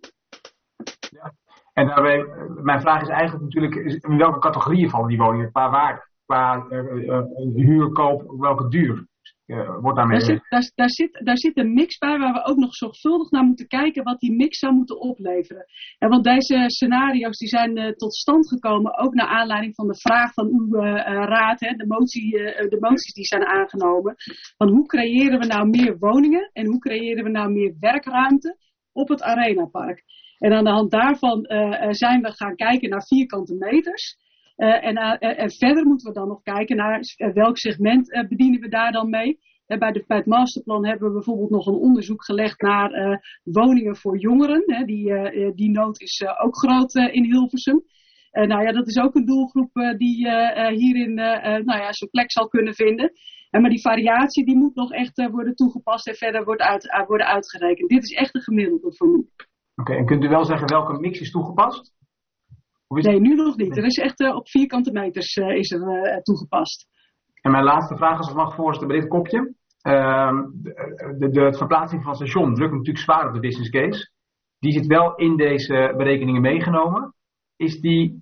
Ja. En daarbij, mijn vraag is eigenlijk natuurlijk, in welke categorieën vallen die woningen? Qua waarde, qua uh, uh, huurkoop, welke duur? Uh, wordt daarmee... daar, zit, daar, daar, zit, daar zit een mix bij waar we ook nog zorgvuldig naar moeten kijken wat die mix zou moeten opleveren. En want deze scenario's die zijn uh, tot stand gekomen ook naar aanleiding van de vraag van uw uh, raad, hè, de, motie, uh, de moties die zijn aangenomen. Van hoe creëren we nou meer woningen en hoe creëren we nou meer werkruimte op het Arenapark? En aan de hand daarvan uh, zijn we gaan kijken naar vierkante meters. Uh, en, uh, en verder moeten we dan nog kijken naar uh, welk segment uh, bedienen we daar dan mee. Uh, bij, de, bij het masterplan hebben we bijvoorbeeld nog een onderzoek gelegd naar uh, woningen voor jongeren. Hè. Die, uh, die nood is uh, ook groot uh, in Hilversum. Uh, nou ja, dat is ook een doelgroep uh, die uh, uh, hierin uh, uh, nou ja, zijn plek zal kunnen vinden. Uh, maar die variatie die moet nog echt uh, worden toegepast en verder wordt uit, uh, worden uitgerekend. Dit is echt een gemiddelde voor nu. Oké, okay, en kunt u wel zeggen welke mix is toegepast? Nee, nu nog niet. Er is echt uh, op vierkante meters uh, is er uh, toegepast. En mijn laatste vraag, als ik mag voorstellen bij dit kopje. Uh, de, de, de verplaatsing van het station drukt natuurlijk zwaar op de business case. Die zit wel in deze berekeningen meegenomen. Is die,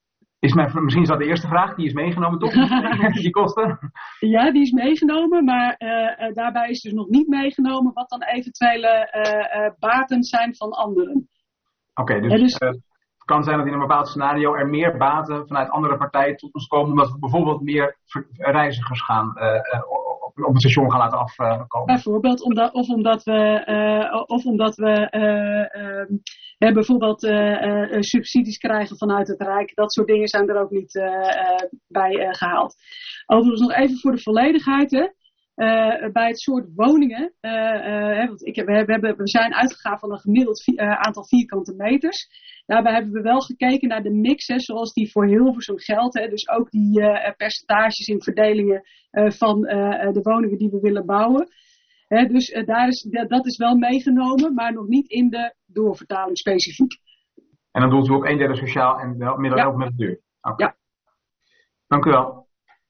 is mijn, misschien is dat de eerste vraag, die is meegenomen toch? Die kosten? Ja, die is meegenomen, maar uh, uh, daarbij is dus nog niet meegenomen wat dan eventuele uh, uh, baten zijn van anderen. Oké, okay, dus... dus uh, Het kan zijn dat in een bepaald scenario er meer baten vanuit andere partijen tot ons komen, omdat we bijvoorbeeld meer reizigers gaan uh, op, op het station gaan laten afkomen. Bijvoorbeeld, omdat, of omdat we, uh, of omdat we uh, uh, bijvoorbeeld uh, uh, subsidies krijgen vanuit het Rijk. Dat soort dingen zijn er ook niet uh, uh, bij uh, gehaald. Overigens nog even voor de volledigheid, hè. Uh, bij het soort woningen, uh, uh, want ik heb, we, hebben, we zijn uitgegaan van een gemiddeld vi- uh, aantal vierkante meters. Daarbij hebben we wel gekeken naar de mix, hè, zoals die voor Hilversum geldt. Hè, dus ook die uh, percentages in verdelingen uh, van uh, de woningen die we willen bouwen. Hè, dus uh, daar is, d- dat is wel meegenomen, maar nog niet in de doorvertaling specifiek. En dan doelt u op een derde sociaal en de middel ook met de deur? Okay. Ja. Dank u wel.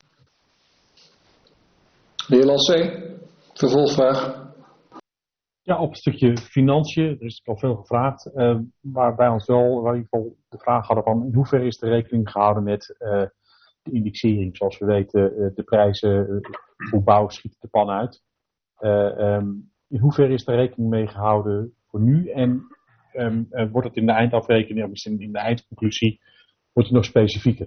De heer Lancé, vervolgvraag. Ja, op het stukje financiën, er is al veel gevraagd, uh, waar wij ons wel waar in ieder geval de vraag hadden van in hoeverre is er rekening gehouden met uh, de indexering. Zoals we weten, uh, de prijzen uh, voor bouw schieten de pan uit. Uh, um, in hoeverre is er rekening mee gehouden voor nu en um, uh, wordt het in de eindafrekening, of in, in de eindconclusie, wordt het nog specifieker?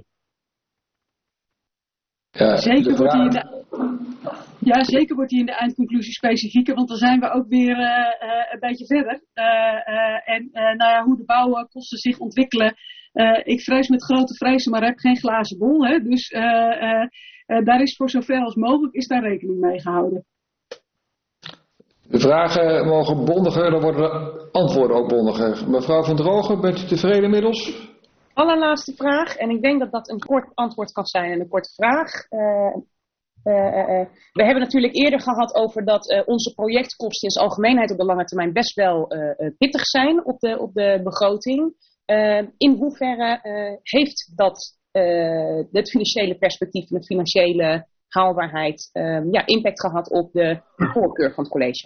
Ja, zeker, wordt die in de, ja, zeker wordt die in de eindconclusie specifieker, want dan zijn we ook weer uh, uh, een beetje verder. Uh, uh, en uh, nou ja, hoe de bouwkosten zich ontwikkelen. Uh, ik vrees met grote vrezen, maar heb geen glazen bol. Hè? Dus uh, uh, uh, daar is voor zover als mogelijk is daar rekening mee gehouden. De vragen mogen bondiger, dan worden de antwoorden ook bondiger. Mevrouw Van Drogen, bent u tevreden inmiddels? Allerlaatste vraag, en ik denk dat dat een kort antwoord kan zijn en een korte vraag. Uh, uh, uh, we hebben natuurlijk eerder gehad over dat uh, onze projectkosten in zijn algemeenheid op de lange termijn best wel uh, uh, pittig zijn op de, op de begroting. Uh, in hoeverre uh, heeft dat uh, het financiële perspectief en de financiële haalbaarheid uh, ja, impact gehad op de voorkeur van het college?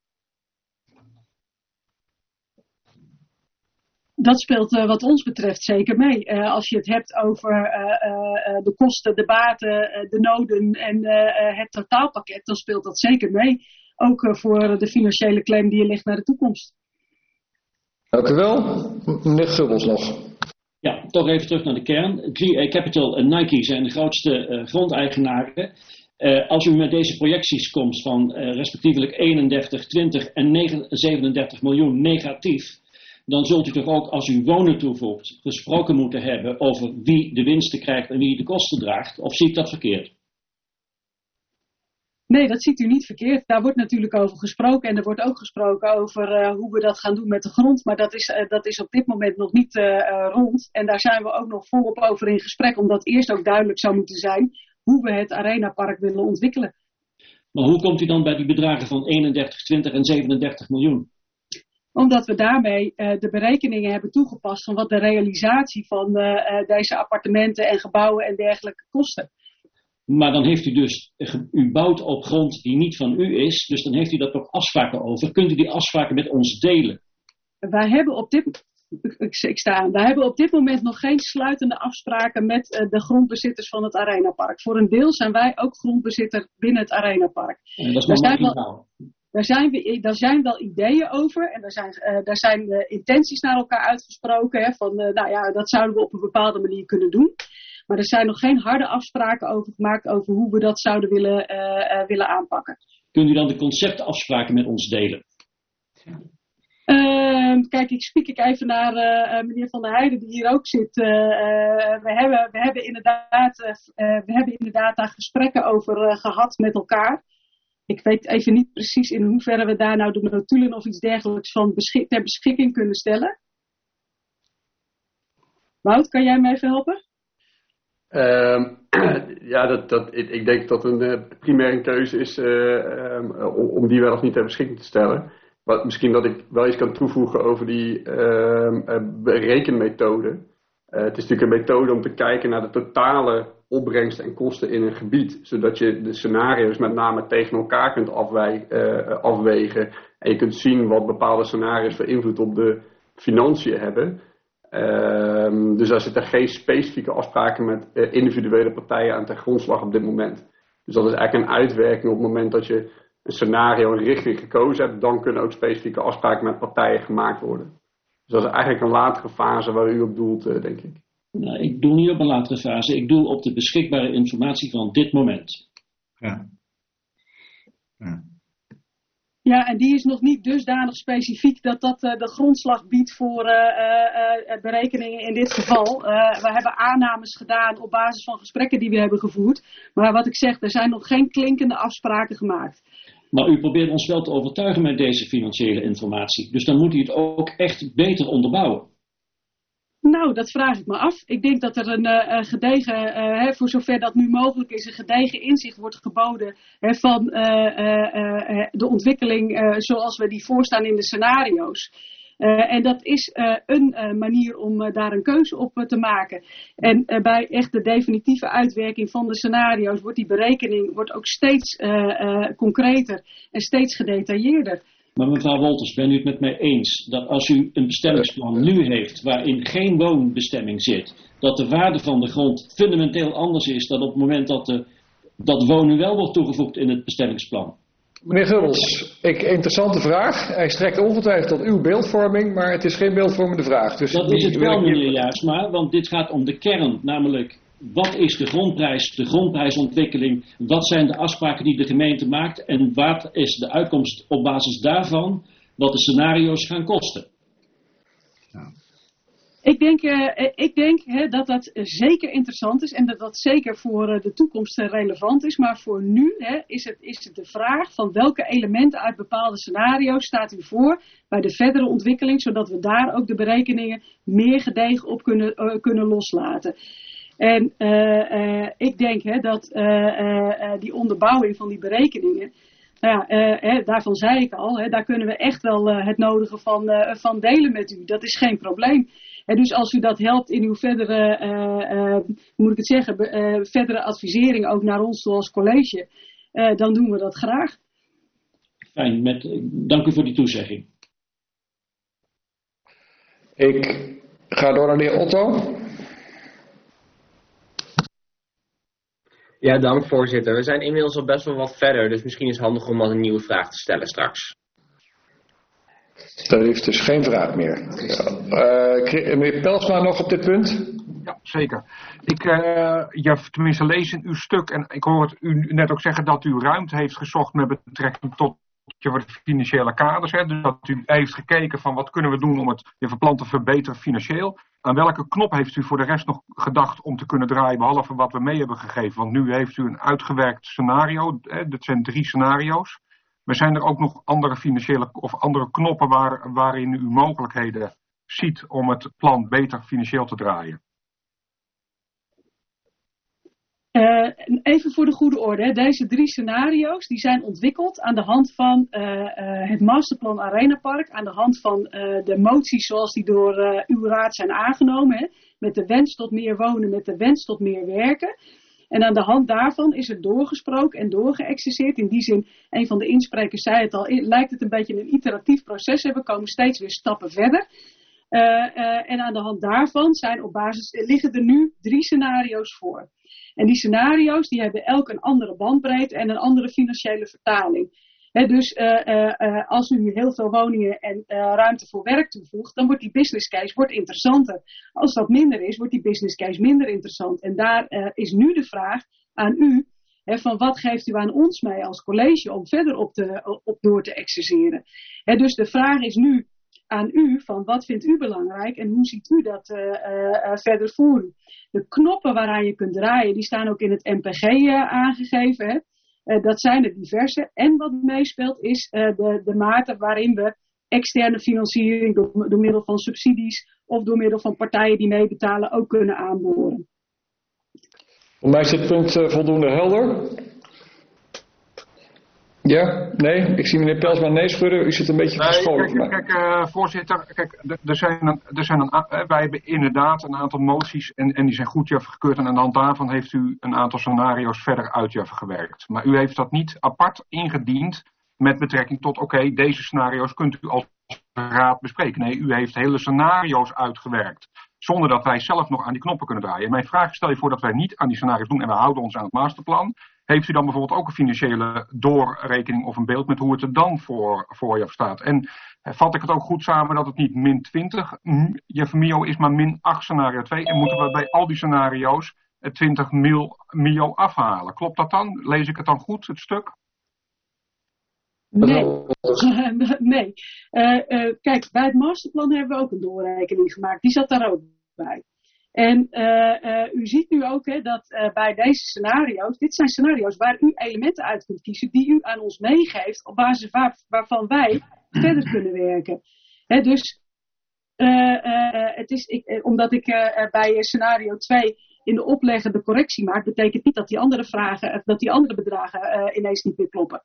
Dat speelt uh, wat ons betreft zeker mee. Uh, als je het hebt over uh, uh, de kosten, de baten, uh, de noden en uh, uh, het totaalpakket, dan speelt dat zeker mee. Ook uh, voor de financiële claim die er ligt naar de toekomst. Dank u wel. Meneer Gubbels nog. Ja, toch even terug naar de kern. G A Capital en Nike zijn de grootste uh, grondeigenaren. Uh, als u met deze projecties komt van uh, respectievelijk eenendertig, twintig en zevenendertig miljoen negatief, dan zult u toch ook, als u wonen toevoegt, gesproken moeten hebben over wie de winsten krijgt en wie de kosten draagt. Of zie ik dat verkeerd? Nee, dat ziet u niet verkeerd. Daar wordt natuurlijk over gesproken. En er wordt ook gesproken over uh, hoe we dat gaan doen met de grond. Maar dat is, uh, dat is op dit moment nog niet uh, uh, rond. En daar zijn we ook nog volop over in gesprek. Omdat eerst ook duidelijk zou moeten zijn hoe we het Arenapark willen ontwikkelen. Maar hoe komt u dan bij die bedragen van eenendertig, twintig en zevenendertig miljoen? Omdat we daarmee uh, de berekeningen hebben toegepast van wat de realisatie van uh, uh, deze appartementen en gebouwen en dergelijke kosten. Maar dan heeft u dus, u bouwt op grond die niet van u is, dus dan heeft u daar toch afspraken over. Kunt u die afspraken met ons delen? Wij hebben op dit, ik, ik sta aan, wij hebben op dit moment nog geen sluitende afspraken met uh, de grondbezitters van het Arenapark. Voor een deel zijn wij ook grondbezitter binnen het Arenapark. En dat is maar marginaal. Daar zijn, we, daar zijn wel ideeën over en daar zijn, uh, daar zijn uh, intenties naar elkaar uitgesproken. Hè, van, uh, nou ja, dat zouden we op een bepaalde manier kunnen doen. Maar er zijn nog geen harde afspraken over gemaakt over hoe we dat zouden willen, uh, uh, willen aanpakken. Kunt u dan de conceptafspraken met ons delen? Uh, kijk, ik spreek ik even naar uh, meneer Van der Heijden die hier ook zit. Uh, uh, we, hebben, we, hebben inderdaad, uh, we hebben inderdaad daar gesprekken over uh, gehad met elkaar. Ik weet even niet precies in hoeverre we daar nou de notulen of iets dergelijks van beschik- ter beschikking kunnen stellen. Wout, kan jij mij even helpen? Uh, ja, dat, dat, ik, ik denk dat een uh, primaire keuze is uh, um, om, om die wel of niet ter beschikking te stellen. Wat, misschien dat ik wel iets kan toevoegen over die uh, uh, berekenmethode. Uh, het is natuurlijk een methode om te kijken naar de totale opbrengsten en kosten in een gebied. Zodat je de scenario's met name tegen elkaar kunt afwij- uh, afwegen. En je kunt zien wat bepaalde scenario's voor invloed op de financiën hebben. Um, dus daar zitten geen specifieke afspraken met uh, individuele partijen aan ten grondslag op dit moment. Dus dat is eigenlijk een uitwerking op het moment dat je een scenario, een richting gekozen hebt. Dan kunnen ook specifieke afspraken met partijen gemaakt worden. Dus dat is eigenlijk een latere fase waar u op doelt, uh, denk ik. Nou, ik doe niet op een latere fase. Ik doe op de beschikbare informatie van dit moment. Ja. Ja. Ja, en die is nog niet dusdanig specifiek dat dat uh, de grondslag biedt voor uh, uh, uh, berekeningen in dit geval. Uh, we hebben aannames gedaan op basis van gesprekken die we hebben gevoerd. Maar wat ik zeg, er zijn nog geen klinkende afspraken gemaakt. Maar u probeert ons wel te overtuigen met deze financiële informatie. Dus dan moet u het ook echt beter onderbouwen. Nou, dat vraag ik me af. Ik denk dat er een uh, gedegen, uh, hè, voor zover dat nu mogelijk is, een gedegen inzicht wordt geboden hè, van uh, uh, uh, de ontwikkeling uh, zoals we die voorstaan in de scenario's. Uh, en dat is uh, een uh, manier om uh, daar een keuze op uh, te maken. En uh, bij echt de definitieve uitwerking van de scenario's wordt die berekening wordt ook steeds uh, uh, concreter en steeds gedetailleerder. Maar mevrouw Wolters, bent u het met mij eens dat als u een bestemmingsplan nu heeft waarin geen woonbestemming zit, dat de waarde van de grond fundamenteel anders is dan op het moment dat, de, dat wonen wel wordt toegevoegd in het bestemmingsplan? Meneer Gubbels, ik, interessante vraag. Hij strekt ongetwijfeld tot uw beeldvorming, maar het is geen beeldvormende vraag. Dus dat is het wil wel, ik... meneer Jaarsma, want dit gaat om de kern, namelijk wat is de grondprijs, de grondprijsontwikkeling, wat zijn de afspraken die de gemeente maakt en wat is de uitkomst op basis daarvan, wat de scenario's gaan kosten. Ik denk, uh, ik denk hè, dat dat zeker interessant is en dat dat zeker voor uh, de toekomst uh, relevant is. Maar voor nu hè, is, het, is het de vraag van welke elementen uit bepaalde scenario's staat u voor bij de verdere ontwikkeling, zodat we daar ook de berekeningen meer gedegen op kunnen, uh, kunnen loslaten. En uh, uh, ik denk hè, dat uh, uh, die onderbouwing van die berekeningen, nou ja, uh, hè, daarvan zei ik al, hè, daar kunnen we echt wel uh, het nodige van, uh, van delen met u. Dat is geen probleem. En dus als u dat helpt in uw verdere, uh, uh, hoe moet ik het zeggen, uh, verdere advisering ook naar ons zoals college, uh, dan doen we dat graag. Fijn, met, dank u voor die toezegging. Ik ga door naar de heer Otto. Ja, dank voorzitter. We zijn inmiddels al best wel wat verder, dus misschien is het handig om al een nieuwe vraag te stellen straks. Er is dus geen vraag meer. Uh, meneer Pelsma nog op dit punt? Ja, zeker. Ik, uh, ja, tenminste lees in uw stuk en ik hoor het u net ook zeggen dat u ruimte heeft gezocht met betrekking tot je financiële kaders. Hè, dus dat u heeft gekeken van wat kunnen we doen om het plan te verbeteren financieel. Aan welke knop heeft u voor de rest nog gedacht om te kunnen draaien, behalve wat we mee hebben gegeven? Want nu heeft u een uitgewerkt scenario, hè, dat zijn drie scenario's. Maar zijn er ook nog andere financiële of andere knoppen waar, waarin u mogelijkheden ziet om het plan beter financieel te draaien? Uh, even voor de goede orde, hè. Deze drie scenario's die zijn ontwikkeld aan de hand van uh, uh, het masterplan Arena Park, aan de hand van uh, de moties zoals die door uh, uw raad zijn aangenomen, hè, met de wens tot meer wonen, met de wens tot meer werken. En aan de hand daarvan is er doorgesproken en doorgeëxerceerd. In die zin, een van de insprekers zei het al, lijkt het een beetje een iteratief proces. We komen steeds weer stappen verder. Uh, uh, en aan de hand daarvan zijn op basis, liggen er nu drie scenario's voor. En die scenario's die hebben elk een andere bandbreedte en een andere financiële vertaling. He, dus uh, uh, uh, als u heel veel woningen en uh, ruimte voor werk toevoegt, dan wordt die business case wordt interessanter. Als dat minder is, wordt die business case minder interessant. En daar uh, is nu de vraag aan u, he, van wat geeft u aan ons mee als college om verder op, te, op door te exerceren. He, dus de vraag is nu aan u van wat vindt u belangrijk en hoe ziet u dat uh, uh, verder voor u. De knoppen waaraan je kunt draaien, die staan ook in het M P G uh, aangegeven. Hè. Uh, dat zijn er diverse. En wat meespeelt is uh, de, de mate waarin we externe financiering door, door middel van subsidies of door middel van partijen die meebetalen ook kunnen aanboren. Voor mij is dit punt uh, voldoende helder. Ja, nee, ik zie meneer Pelsma nee schudden. U zit een beetje nee, verschoven. Kijk, kijk uh, voorzitter, kijk, er zijn een, er zijn een, uh, wij hebben inderdaad een aantal moties en, en die zijn goed gekeurd. En aan de hand daarvan heeft u een aantal scenario's verder uit gewerkt. Maar u heeft dat niet apart ingediend met betrekking tot, oké, okay, deze scenario's kunt u als raad bespreken. Nee, u heeft hele scenario's uitgewerkt. Zonder dat wij zelf nog aan die knoppen kunnen draaien. Mijn vraag is, stel je voor dat wij niet aan die scenario's doen en we houden ons aan het masterplan. Heeft u dan bijvoorbeeld ook een financiële doorrekening of een beeld met hoe het er dan voor, voor je staat? En vat ik het ook goed samen dat het niet min twintig, je Mio is maar min acht scenario twee. En moeten we bij al die scenario's twintig mil afhalen? Klopt dat dan? Lees ik het dan goed, het stuk? Nee. nee. Uh, uh, kijk, bij het masterplan hebben we ook een doorrekening gemaakt. Die zat daar ook bij. En uh, uh, u ziet nu ook hè, dat uh, bij deze scenario's, dit zijn scenario's waar u elementen uit kunt kiezen die u aan ons meegeeft op basis waar, waarvan wij verder kunnen werken. Hè, dus uh, uh, het is, ik, uh, omdat ik uh, bij scenario twee in de oplegger de correctie maak, betekent niet dat die andere vragen, dat die andere bedragen uh, ineens niet meer kloppen.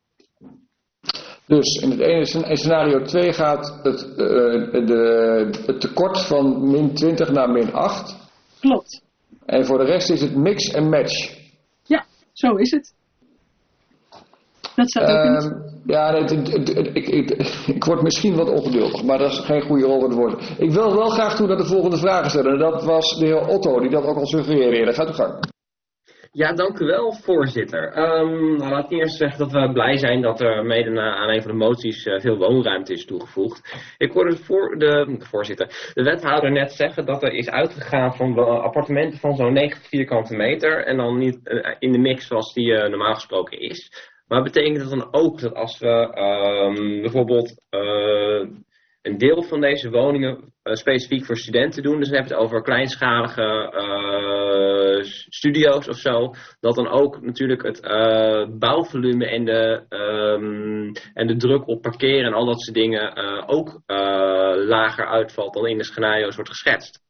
Dus in het ene in scenario twee gaat het, uh, de, het tekort van min twintig naar min acht. Klopt. En voor de rest is het mix en match. Ja, zo is het. Dat staat ook in het... Uh, ja, het, het, het, het, ik, ik, ik word misschien wat ongeduldig, maar dat is geen goede rol voor het woord. Ik wil wel graag toe naar de volgende vragen stellen. Dat was de heer Otto, die dat ook al suggereerde. Gaat u gang. Ja, dank u wel, voorzitter. Um, nou, laat ik eerst zeggen dat we blij zijn dat er mede na, aan een van de moties uh, veel woonruimte is toegevoegd. Ik hoorde voor de, de voorzitter, de wethouder net zeggen dat er is uitgegaan van appartementen van zo'n negentig vierkante meter en dan niet uh, in de mix zoals die uh, normaal gesproken is. Maar betekent dat dan ook dat als we um, bijvoorbeeld uh, een deel van deze woningen uh, specifiek voor studenten doen, dus dan heb je het over kleinschalige uh, studio's of zo, dat dan ook natuurlijk het uh, bouwvolume en de, um, en de druk op parkeren en al dat soort dingen uh, ook uh, lager uitvalt dan in de scenario's wordt geschetst.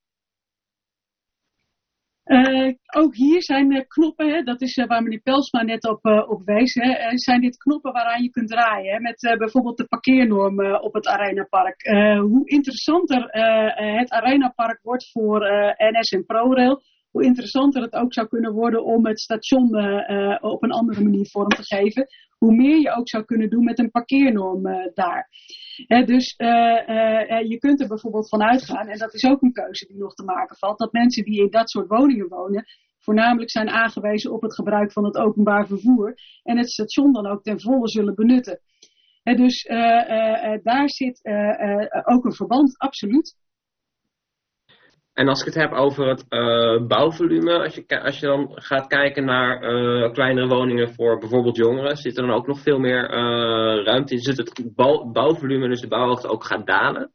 Uh, ook hier zijn uh, knoppen, hè, dat is uh, waar meneer Pelsma net op, uh, op wees, hè, uh, zijn dit knoppen waaraan je kunt draaien. Hè, met uh, bijvoorbeeld de parkeernorm uh, op het Arenapark. Uh, hoe interessanter uh, het Arenapark wordt voor uh, N S en ProRail, hoe interessanter het ook zou kunnen worden om het station uh, uh, op een andere manier vorm te geven. Hoe meer je ook zou kunnen doen met een parkeernorm uh, daar. He, dus uh, uh, je kunt er bijvoorbeeld van uitgaan, en dat is ook een keuze die nog te maken valt, dat mensen die in dat soort woningen wonen, voornamelijk zijn aangewezen op het gebruik van het openbaar vervoer en het station dan ook ten volle zullen benutten. He, dus uh, uh, daar zit uh, uh, ook een verband, absoluut. En als ik het heb over het uh, bouwvolume, als je, als je dan gaat kijken naar uh, kleinere woningen voor bijvoorbeeld jongeren, zit er dan ook nog veel meer uh, ruimte in? Zit het bouw, bouwvolume, dus de bouwhoogte, ook gaat dalen?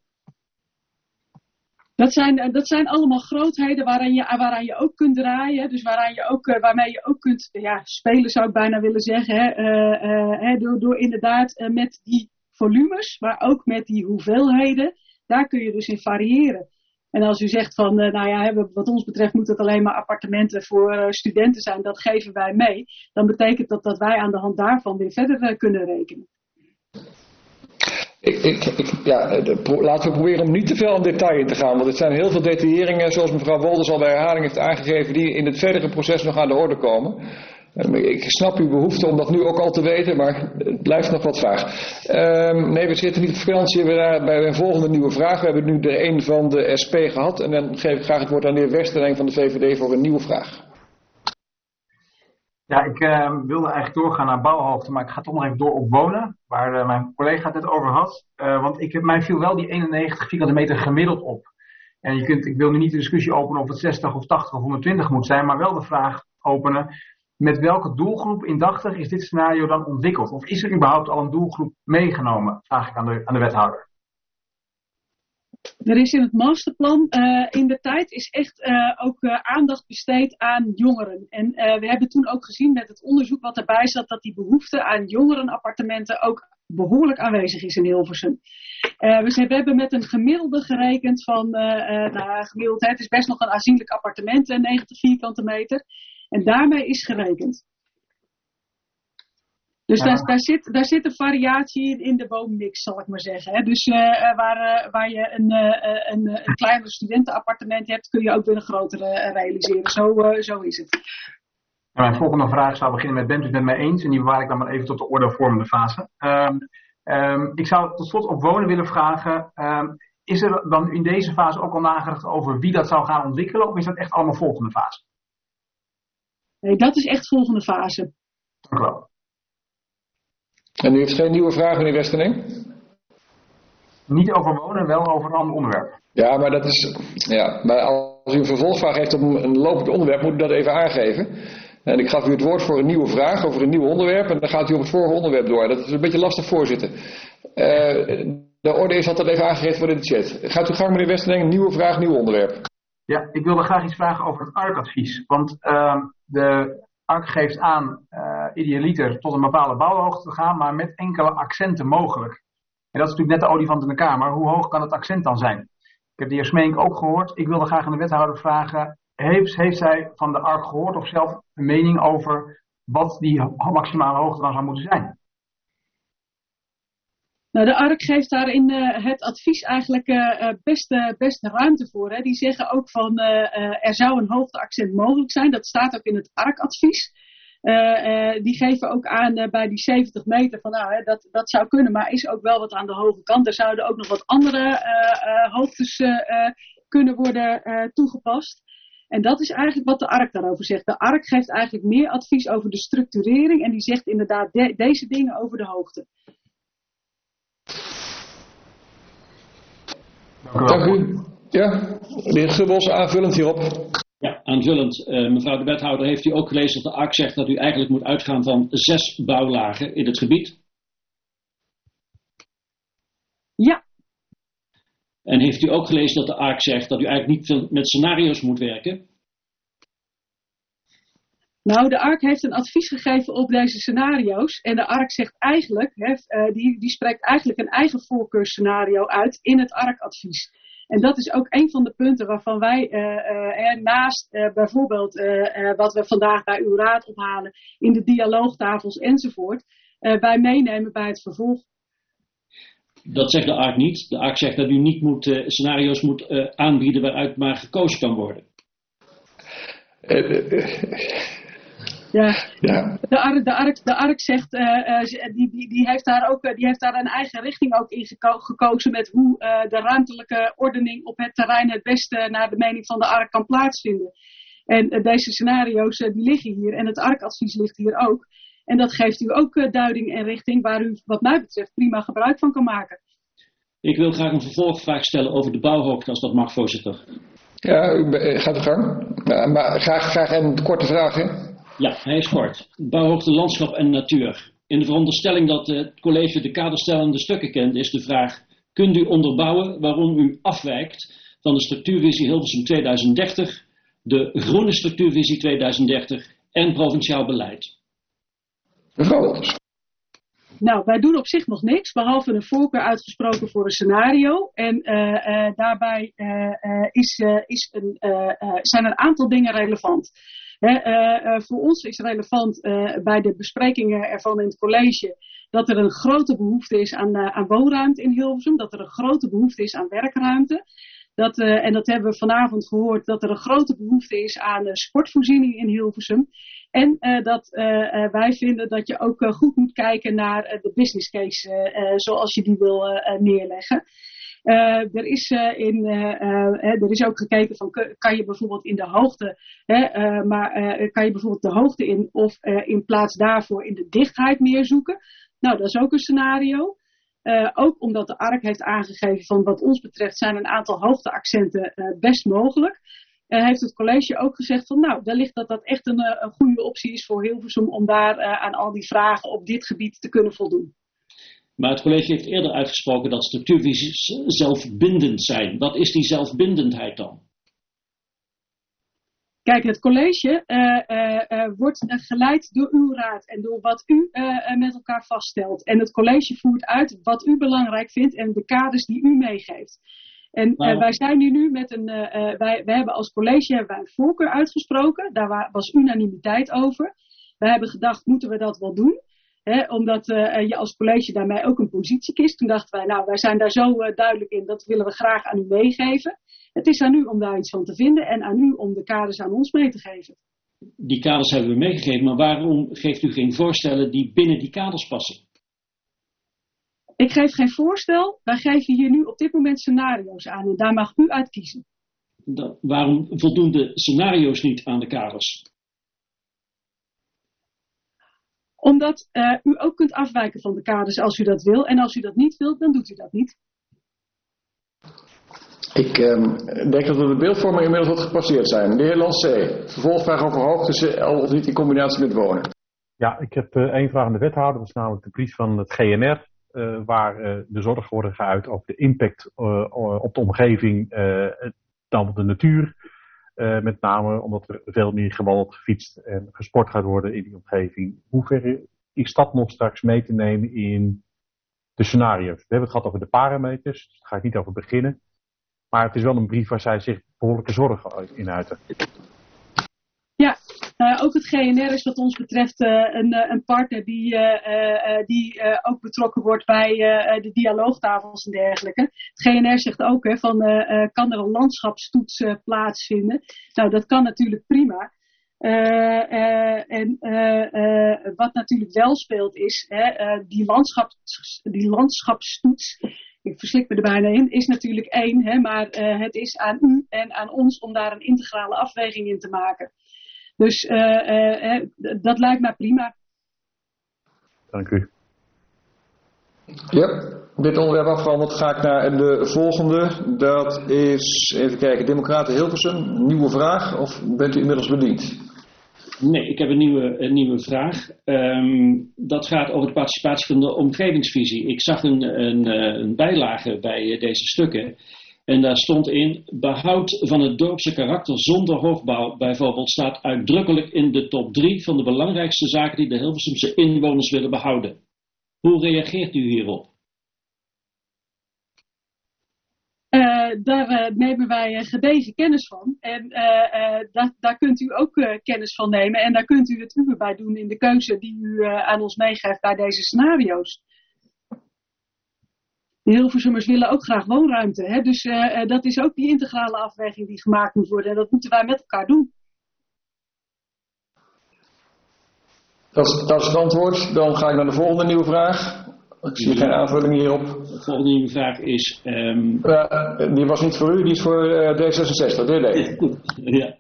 Dat zijn, dat zijn allemaal grootheden waaraan je, waaraan je ook kunt draaien. Dus waaraan je ook, waarmee je ook kunt ja, spelen, zou ik bijna willen zeggen. Hè. Uh, uh, door, door inderdaad uh, met die volumes, maar ook met die hoeveelheden, daar kun je dus in variëren. En als u zegt van, uh, nou ja, wat ons betreft moet het alleen maar appartementen voor uh, studenten zijn, dat geven wij mee. Dan betekent dat dat wij aan de hand daarvan weer verder uh, kunnen rekenen. Ik, ik, ik, ja, de, pro, laten we proberen om niet te veel in detail in te gaan, want het zijn heel veel detailleringen, zoals mevrouw Wolders al bij herhaling heeft aangegeven, die in het verdere proces nog aan de orde komen. Ik snap uw behoefte om dat nu ook al te weten, maar het blijft nog wat vaag. Um, nee, we zitten niet op vakantie. We hebben bij een volgende nieuwe vraag. We hebben nu er een van de S P gehad. En dan geef ik graag het woord aan de heer Westerling van de V V D voor een nieuwe vraag. Ja, ik uh, wilde eigenlijk doorgaan naar bouwhoogte, maar ik ga toch nog even door op wonen, waar uh, mijn collega het net over had. Uh, want ik, mij viel wel die eenennegentig vierkante meter gemiddeld op. En je kunt, ik wil nu niet de discussie openen of het zestig of tachtig of honderdtwintig moet zijn, maar wel de vraag openen. Met welke doelgroep indachtig is dit scenario dan ontwikkeld? Of is er überhaupt al een doelgroep meegenomen? Vraag ik aan de, aan de wethouder. Er is in het masterplan uh, in de tijd is echt uh, ook uh, aandacht besteed aan jongeren. En uh, we hebben toen ook gezien met het onderzoek wat erbij zat, dat die behoefte aan jongerenappartementen ook behoorlijk aanwezig is in Hilversum. Uh, we, we hebben met een gemiddelde gerekend van, uh, uh, nou gemiddeld, het is best nog een aanzienlijk appartement, uh, negentig vierkante meter. En daarmee is gerekend. Dus ja. daar, daar, zit, daar zit een variatie in, in de woommix, zal ik maar zeggen. Hè. Dus uh, waar, uh, waar je een, uh, een, een kleiner studentenappartement hebt, kun je ook weer een grotere uh, realiseren. Zo, uh, zo is het. En mijn volgende vraag zou beginnen met: bent u het met mij eens? En die bewaar ik dan maar even tot de ordevormende fase. Um, um, ik zou tot slot op wonen willen vragen. Um, is er dan in deze fase ook al nagedacht over wie dat zou gaan ontwikkelen? Of is dat echt allemaal volgende fase? Nee, dat is echt volgende fase. Dank u wel. En u heeft geen nieuwe vraag, meneer Westerling? Niet over wonen, wel over een ander onderwerp. Ja, maar dat is. Ja, maar als u een vervolgvraag heeft op een, een lopend onderwerp, moet u dat even aangeven. En ik gaf u het woord voor een nieuwe vraag over een nieuw onderwerp. En dan gaat u op het vorige onderwerp door. Dat is een beetje lastig voorzitten. Uh, de orde is altijd even aangegeven voor in de chat. Gaat u gang, meneer Westerling, nieuwe vraag, nieuw onderwerp. Ja, ik wilde graag iets vragen over het A R C-advies. Want uh, de A R C geeft aan uh, idealiter tot een bepaalde bouwhoogte te gaan, maar met enkele accenten mogelijk. En dat is natuurlijk net de olifant in de kamer. Hoe hoog kan het accent dan zijn? Ik heb de heer Smeink ook gehoord. Ik wilde graag aan de wethouder vragen, heeft, heeft zij van de A R C gehoord of zelf een mening over wat die maximale hoogte dan zou moeten zijn? Nou, de A R C geeft daar in uh, het advies eigenlijk uh, best, uh, best ruimte voor. Hè. Die zeggen ook van uh, uh, er zou een hoogteaccent mogelijk zijn. Dat staat ook in het A R C-advies. Uh, uh, die geven ook aan uh, bij die zeventig meter van nou, hè, dat, dat zou kunnen, maar is ook wel wat aan de hoge kant. Er zouden ook nog wat andere uh, uh, hoogtes uh, uh, kunnen worden uh, toegepast. En dat is eigenlijk wat de A R C daarover zegt. De A R C geeft eigenlijk meer advies over de structurering en die zegt inderdaad de, deze dingen over de hoogte. Dank u. Ja, de heer Gubbels, aanvullend hierop. Ja, aanvullend. Uh, mevrouw de wethouder, heeft u ook gelezen dat de A R C zegt dat u eigenlijk moet uitgaan van zes bouwlagen in het gebied? Ja. En heeft u ook gelezen dat de A R C zegt dat u eigenlijk niet met scenario's moet werken? Nou, de A R C heeft een advies gegeven op deze scenario's. En de A R C zegt eigenlijk, hè, uh, die, die spreekt eigenlijk een eigen voorkeursscenario uit in het A R C-advies. En dat is ook een van de punten waarvan wij uh, uh, naast uh, bijvoorbeeld uh, uh, wat we vandaag bij uw raad ophalen in de dialoogtafels enzovoort, uh, wij meenemen bij het vervolg. Dat zegt de A R C niet. De A R C zegt dat u niet moet, uh, scenario's moet uh, aanbieden waaruit maar gekozen kan worden. Uh, uh, Ja, ja. de A R C, de A R C, de A R C zegt, uh, uh, die, die, die, heeft daar ook, die heeft daar een eigen richting ook in geko- gekozen met hoe uh, de ruimtelijke ordening op het terrein het beste naar de mening van de A R C kan plaatsvinden. En uh, deze scenario's uh, die liggen hier en het A R C-advies ligt hier ook. En dat geeft u ook uh, duiding en richting waar u wat mij betreft prima gebruik van kan maken. Ik wil graag een vervolgvraag stellen over de bouwhoogte als dat mag, voorzitter. Ja, u gaat uw gang. Ja, maar graag, graag een korte vraag, hè? Ja, hij is kort. Bouwhoogte, landschap en natuur. In de veronderstelling dat het college de kaderstellende stukken kent, is de vraag: kunt u onderbouwen waarom u afwijkt van de structuurvisie Hilversum tweeduizend dertig, de groene structuurvisie tweeduizend dertig en provinciaal beleid? Mevrouw. Nou, wij doen op zich nog niks, behalve een voorkeur uitgesproken voor een scenario. En uh, uh, daarbij uh, uh, is, uh, is een, uh, uh, zijn een aantal dingen relevant. He, uh, uh, voor ons is relevant uh, bij de besprekingen ervan in het college dat er een grote behoefte is aan, uh, aan woonruimte in Hilversum, dat er een grote behoefte is aan werkruimte. Dat, uh, en dat hebben we vanavond gehoord, dat er een grote behoefte is aan uh, sportvoorziening in Hilversum. En uh, dat uh, uh, wij vinden dat je ook uh, goed moet kijken naar uh, de business case uh, uh, zoals je die wil uh, uh, neerleggen. Uh, er, is, uh, in, uh, uh, er is ook gekeken van kan je bijvoorbeeld in de hoogte, hè, uh, maar uh, kan je bijvoorbeeld de hoogte in of uh, in plaats daarvoor in de dichtheid meer zoeken. Nou, dat is ook een scenario. Uh, ook omdat de A R C heeft aangegeven van wat ons betreft zijn een aantal hoogteaccenten uh, best mogelijk. Uh, heeft het college ook gezegd van nou, wellicht dat dat echt een, een goede optie is voor Hilversum om daar uh, aan al die vragen op dit gebied te kunnen voldoen. Maar het college heeft eerder uitgesproken dat structuurvisies zelfbindend zijn. Wat is die zelfbindendheid dan? Kijk, het college uh, uh, uh, wordt uh, geleid door uw raad en door wat u uh, uh, met elkaar vaststelt. En het college voert uit wat u belangrijk vindt en de kaders die u meegeeft. En uh, wij zijn hier nu met een, uh, uh, wij, wij hebben als college hebben wij een voorkeur uitgesproken. Daar was unanimiteit over. Wij hebben gedacht, moeten we dat wel doen? He, omdat uh, je als college daarmee ook een positie kiest. Toen dachten wij, nou, wij zijn daar zo uh, duidelijk in, dat willen we graag aan u meegeven. Het is aan u om daar iets van te vinden en aan u om de kaders aan ons mee te geven. Die kaders hebben we meegegeven, maar waarom geeft u geen voorstellen die binnen die kaders passen? Ik geef geen voorstel, wij geven hier nu op dit moment scenario's aan en daar mag u uit kiezen. Dan, waarom voldoen de scenario's niet aan de kaders? Omdat uh, u ook kunt afwijken van de kaders als u dat wil. En als u dat niet wilt, dan doet u dat niet. Ik um, denk dat we de beeldvorming inmiddels wat gepasseerd zijn. De heer Lancé, vervolgvraag over hoogte, al of niet in combinatie met wonen. Ja, ik heb uh, één vraag aan de wethouder. Dat is namelijk de brief van het G N R. Uh, waar uh, de zorg wordt geuit over de impact uh, op de omgeving uh, dan op de natuur. Uh, met name omdat er veel meer gewandeld, gefietst en gesport gaat worden in die omgeving. Hoe ver is dat nog straks mee te nemen in de scenario's? We hebben het gehad over de parameters, dus daar ga ik niet over beginnen. Maar het is wel een brief waar zij zich behoorlijke zorgen in uiten. Ja, uh, ook het G N R is wat ons betreft uh, een, uh, een partner die, uh, uh, die uh, ook betrokken wordt bij uh, de dialoogtafels en dergelijke. Het G N R zegt ook, hè, van uh, uh, kan er een landschapstoets uh, plaatsvinden? Nou, dat kan natuurlijk prima. Uh, uh, en uh, uh, wat natuurlijk wel speelt is, hè, uh, die, landschaps, die landschapstoets ik verslik me er bijna in, is natuurlijk één. Hè, maar uh, het is aan u en aan ons om daar een integrale afweging in te maken. Dus uh, uh, uh, dat lijkt mij prima. Dank u. Ja, dit onderwerp afgehandeld. Ga ik naar de volgende. Dat is, even kijken, Democraten Hilversum. Nieuwe vraag of bent u inmiddels bediend? Nee, ik heb een nieuwe, een nieuwe vraag. Um, dat gaat over de participatie van de omgevingsvisie. Ik zag een, een, een bijlage bij deze stukken. En daar stond in, behoud van het dorpse karakter zonder hoogbouw bijvoorbeeld staat uitdrukkelijk in de top drie van de belangrijkste zaken die de Hilversumse inwoners willen behouden. Hoe reageert u hierop? Uh, daar uh, nemen wij uh, gedegen kennis van. En uh, uh, dat, daar kunt u ook uh, kennis van nemen. En daar kunt u het uur bij doen in de keuze die u uh, aan ons meegeeft bij deze scenario's. De Hilversummers willen ook graag woonruimte. Hè? Dus uh, uh, dat is ook die integrale afweging die gemaakt moet worden. En dat moeten wij met elkaar doen. Dat is, dat is het antwoord. Dan ga ik naar de volgende nieuwe vraag. Ik zie geen aanvulling hierop. De volgende nieuwe vraag is... Um... Uh, die was niet voor u, die is voor uh, D zesenzestig. D D. Ja.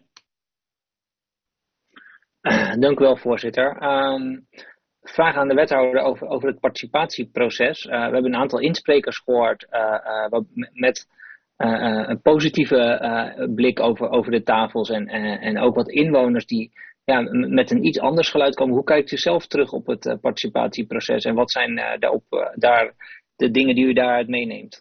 Uh, dank u wel, voorzitter. Um, vraag aan de wethouder over, over het participatieproces. Uh, we hebben een aantal insprekers gehoord uh, uh, met uh, uh, een positieve uh, blik over, over de tafels en, uh, en ook wat inwoners die... Ja, met een iets anders geluid komen. Hoe kijkt u zelf terug op het uh, participatieproces en wat zijn uh, daarop, uh, daar de dingen die u daaruit meeneemt?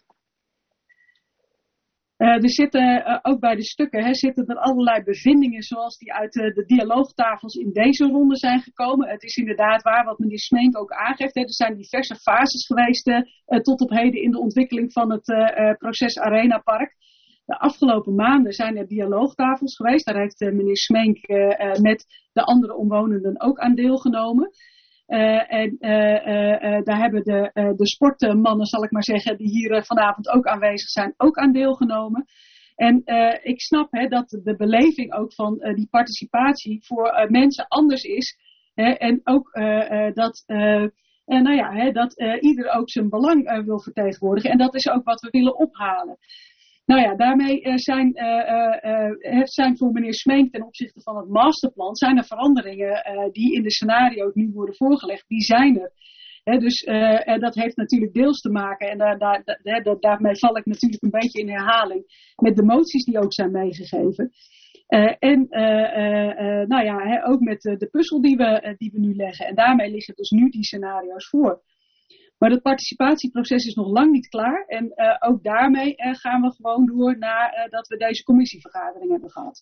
Uh, er zitten uh, ook bij de stukken hè, zitten er allerlei bevindingen zoals die uit uh, de dialoogtafels in deze ronde zijn gekomen. Het is inderdaad waar wat meneer Smeenk ook aangeeft. Hè. Er zijn diverse fases geweest uh, tot op heden in de ontwikkeling van het uh, uh, proces Arena Park. De afgelopen maanden zijn er dialoogtafels geweest. Daar heeft uh, meneer Smeenk uh, uh, met de andere omwonenden ook aan deelgenomen. Uh, en uh, uh, uh, daar hebben de, uh, de sportmannen, zal ik maar zeggen, die hier uh, vanavond ook aanwezig zijn, ook aan deelgenomen. En uh, ik snap hè, dat de beleving ook van uh, die participatie voor uh, mensen anders is. Hè, en ook uh, uh, dat... Uh, En nou ja, hè, dat uh, ieder ook zijn belang uh, wil vertegenwoordigen. En dat is ook wat we willen ophalen. Nou ja, daarmee uh, zijn, uh, uh, zijn voor meneer Smeenk ten opzichte van het masterplan, zijn er veranderingen uh, die in de scenario's nu worden voorgelegd, die zijn er. He, dus uh, en dat heeft natuurlijk deels te maken, en daar, daar, daar, daarmee val ik natuurlijk een beetje in herhaling, met de moties die ook zijn meegegeven. Uh, en uh, uh, uh, nou ja, he, ook met uh, de puzzel die we, uh, die we nu leggen. En daarmee liggen dus nu die scenario's voor. Maar het participatieproces is nog lang niet klaar. En uh, ook daarmee uh, gaan we gewoon door nadat uh, we deze commissievergadering hebben gehad.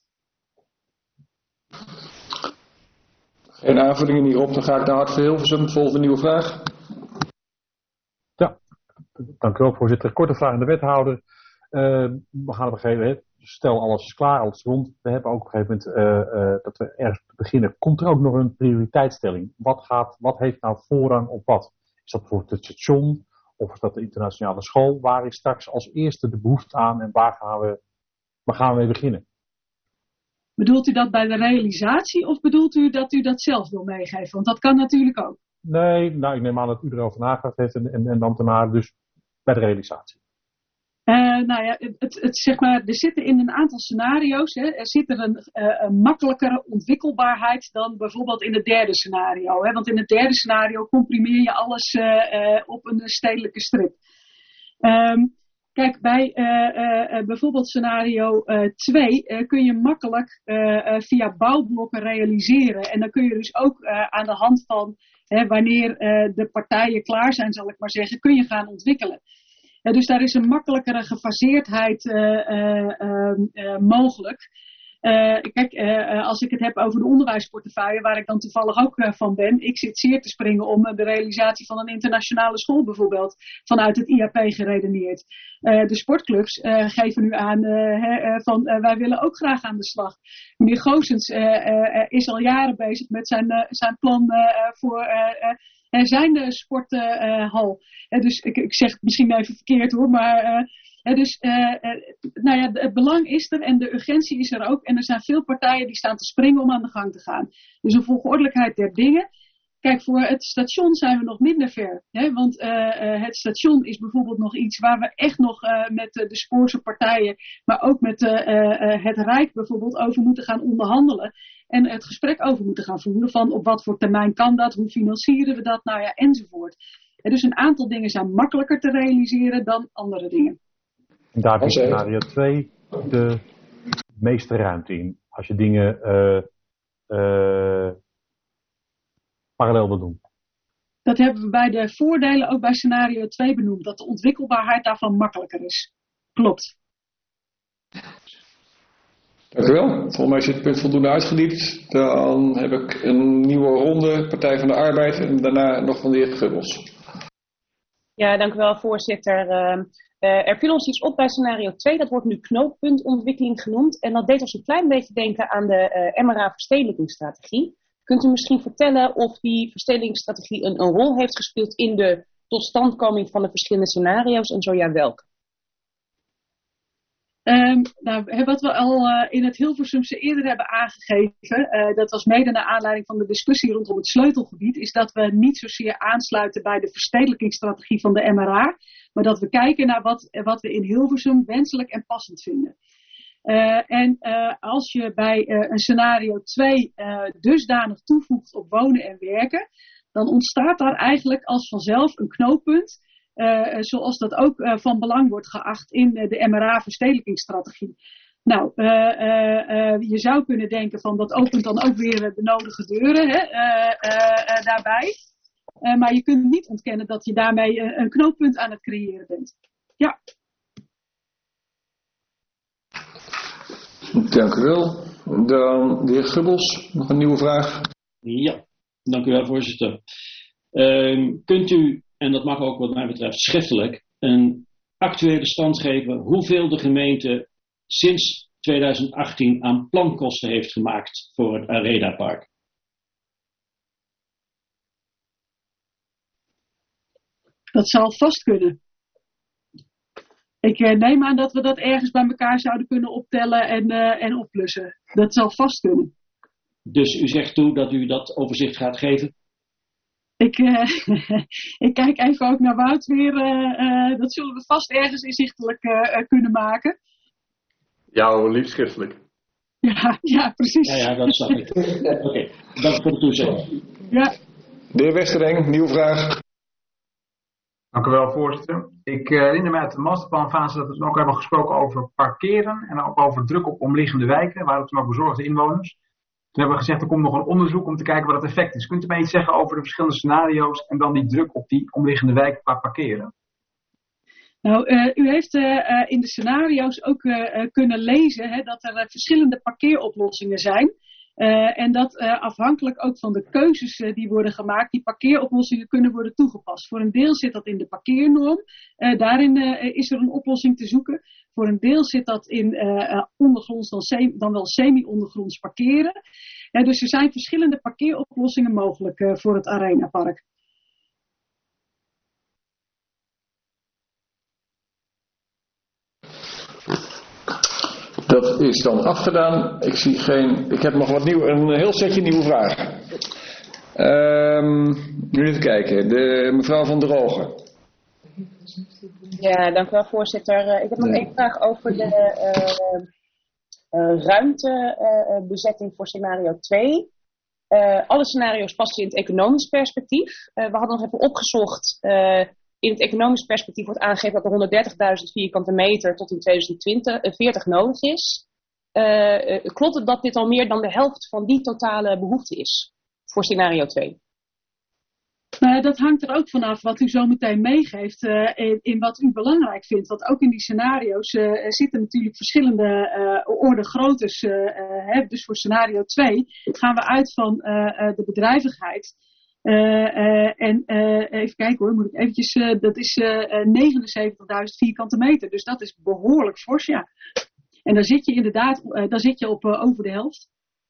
Geen aanvullingen hierop, dan ga ik naar Hart voor Hilversum. Volgende nieuwe vraag. Ja, dank u wel, voorzitter. Korte vraag aan de wethouder. Uh, we gaan op een gegeven moment, stel alles is klaar, alles is rond. We hebben ook op een gegeven moment uh, uh, dat we ergens beginnen. Komt er ook nog een prioriteitsstelling? Wat, gaat, wat heeft nou voorrang op wat? Is dat bijvoorbeeld het station of is dat de internationale school? Waar is straks als eerste de behoefte aan en waar gaan we, waar gaan we mee beginnen? Bedoelt u dat bij de realisatie of bedoelt u dat u dat zelf wil meegeven? Want dat kan natuurlijk ook. Nee, nou ik neem aan dat u erover nagedacht heeft en, en, en de ambtenaren dus bij de realisatie. Uh, nou ja, het, het, zeg maar, er zitten in een aantal scenario's, hè, er zit er een, uh, een makkelijkere ontwikkelbaarheid dan bijvoorbeeld in het derde scenario. Hè, want in het derde scenario comprimeer je alles uh, uh, op een stedelijke strip. Um, kijk, bij uh, uh, bijvoorbeeld scenario twee uh, uh, kun je makkelijk uh, uh, via bouwblokken realiseren. En dan kun je dus ook uh, aan de hand van hè, wanneer uh, de partijen klaar zijn, zal ik maar zeggen, kun je gaan ontwikkelen. Uh, dus daar is een makkelijkere gefaseerdheid uh, uh, uh, uh, mogelijk. Uh, kijk, uh, als ik het heb over de onderwijsportefeuille, waar ik dan toevallig ook uh, van ben. Ik zit zeer te springen om uh, de realisatie van een internationale school bijvoorbeeld vanuit het I A P geredeneerd. Uh, de sportclubs uh, geven nu aan uh, he, uh, van uh, wij willen ook graag aan de slag. Meneer Goossens uh, uh, is al jaren bezig met zijn, uh, zijn plan uh, voor... Uh, uh, Er zijn de sporthal. Uh, dus ik, ik zeg het misschien even verkeerd hoor, maar uh, uh, dus, uh, uh, nou ja, het belang is er en de urgentie is er ook. En er zijn veel partijen die staan te springen om aan de gang te gaan. Dus een volgordelijkheid der dingen. kijk, voor het station zijn we nog minder ver. Hè? Want uh, uh, het station is bijvoorbeeld nog iets waar we echt nog uh, met uh, de Spoorse partijen, maar ook met uh, uh, het Rijk bijvoorbeeld over moeten gaan onderhandelen. En het gesprek over moeten gaan voeren van op wat voor termijn kan dat, hoe financieren we dat, nou ja, enzovoort. En dus een aantal dingen zijn makkelijker te realiseren dan andere dingen. En daar biedt scenario twee de meeste ruimte in. Als je dingen uh, uh, parallel wil doen. Dat hebben we bij de voordelen ook bij scenario twee benoemd. Dat de ontwikkelbaarheid daarvan makkelijker is. Klopt. Dank u wel. Volgens mij is dit punt voldoende uitgediept. Dan heb ik een nieuwe ronde, Partij van de Arbeid en daarna nog van de heer Gubbels. Ja, dank u wel, voorzitter. Uh, uh, er viel ons iets op bij scenario twee, dat wordt nu knooppuntontwikkeling genoemd. En dat deed ons een klein beetje denken aan de uh, M R A-verstedelijkingsstrategie. Kunt u misschien vertellen of die verstedelijkingsstrategie een, een rol heeft gespeeld in de totstandkoming van de verschillende scenario's en zo ja, welke? Um, nou, wat we al uh, in het Hilversumse eerder hebben aangegeven, uh, dat was mede naar aanleiding van de discussie rondom het sleutelgebied, is dat we niet zozeer aansluiten bij de verstedelijkingsstrategie van de M R A, maar dat we kijken naar wat, wat we in Hilversum wenselijk en passend vinden. Uh, en uh, als je bij uh, een scenario twee uh, dusdanig toevoegt op wonen en werken, dan ontstaat daar eigenlijk als vanzelf een knooppunt. Uh, zoals dat ook uh, van belang wordt geacht in uh, de M R A-verstedelijkingsstrategie. Nou, uh, uh, uh, je zou kunnen denken van dat opent dan ook weer uh, de nodige deuren hè, uh, uh, uh, daarbij. Uh, maar je kunt niet ontkennen dat je daarmee uh, een knooppunt aan het creëren bent. Ja. Dank u wel. Dan de heer Gubbels, nog een nieuwe vraag. Ja, dank u wel, voorzitter. Uh, kunt u, en dat mag ook wat mij betreft schriftelijk, een actuele stand geven hoeveel de gemeente sinds twintig achttien aan plankosten heeft gemaakt voor het Arenapark? Dat zal vast kunnen. Ik uh, neem aan dat we dat ergens bij elkaar zouden kunnen optellen en, uh, en oplussen. Dat zal vast kunnen. Dus u zegt toe dat u dat overzicht gaat geven? Ik, uh, ik kijk even ook naar Wout weer. Uh, uh, dat zullen we vast ergens inzichtelijk uh, uh, kunnen maken. Ja, liefst schriftelijk. Ja, ja, precies. Ja, ja, dat snap ik. Oké, okay, dank voor de toezegging. Ja. De heer Westereng, nieuwe vraag. Dank u wel, voorzitter. Ik uh, herinner me uit de masterplanfase dat we toen ook hebben gesproken over parkeren en ook over druk op omliggende wijken, waar het toen ook bezorgde inwoners. Toen hebben we gezegd, er komt nog een onderzoek om te kijken wat het effect is. Kunt u mij iets zeggen over de verschillende scenario's en dan die druk op die omliggende wijken qua parkeren? Nou, uh, u heeft uh, uh, in de scenario's ook uh, uh, kunnen lezen hè, dat er uh, verschillende parkeeroplossingen zijn. Uh, en dat uh, afhankelijk ook van de keuzes uh, die worden gemaakt, die parkeeroplossingen kunnen worden toegepast. Voor een deel zit dat in de parkeernorm. Uh, daarin uh, is er een oplossing te zoeken. Voor een deel zit dat in uh, uh, ondergronds, dan, se- dan wel semi-ondergronds parkeren. Uh, dus er zijn verschillende parkeeroplossingen mogelijk uh, voor het Arenapark. Dat is dan afgedaan. Ik zie geen. Ik heb nog wat nieuw, een heel setje nieuwe vragen. Um, even kijken. De, mevrouw Van der Ogen. Ja, dank u wel, voorzitter. Uh, ik heb nog één vraag over de uh, uh, ruimtebezetting uh, voor scenario twee. Uh, alle scenario's passen in het economisch perspectief. Uh, we hadden nog even opgezocht. Uh, In het economisch perspectief wordt aangegeven dat er honderddertigduizend vierkante meter tot in tweeduizend veertig nodig is. Uh, uh, klopt het dat dit al meer dan de helft van die totale behoefte is voor scenario twee? Uh, dat hangt er ook vanaf wat u zo meteen meegeeft uh, in, in wat u belangrijk vindt. Want ook in die scenario's uh, zitten natuurlijk verschillende uh, orde groottes. Uh, uh, hè. Dus voor scenario twee gaan we uit van uh, uh, de bedrijvigheid. Uh, uh, en uh, even kijken hoor, moet ik eventjes, uh, dat is uh, negenenzeventigduizend vierkante meter. Dus dat is behoorlijk fors, ja. En daar zit je inderdaad, uh, daar zit je op uh, over de helft.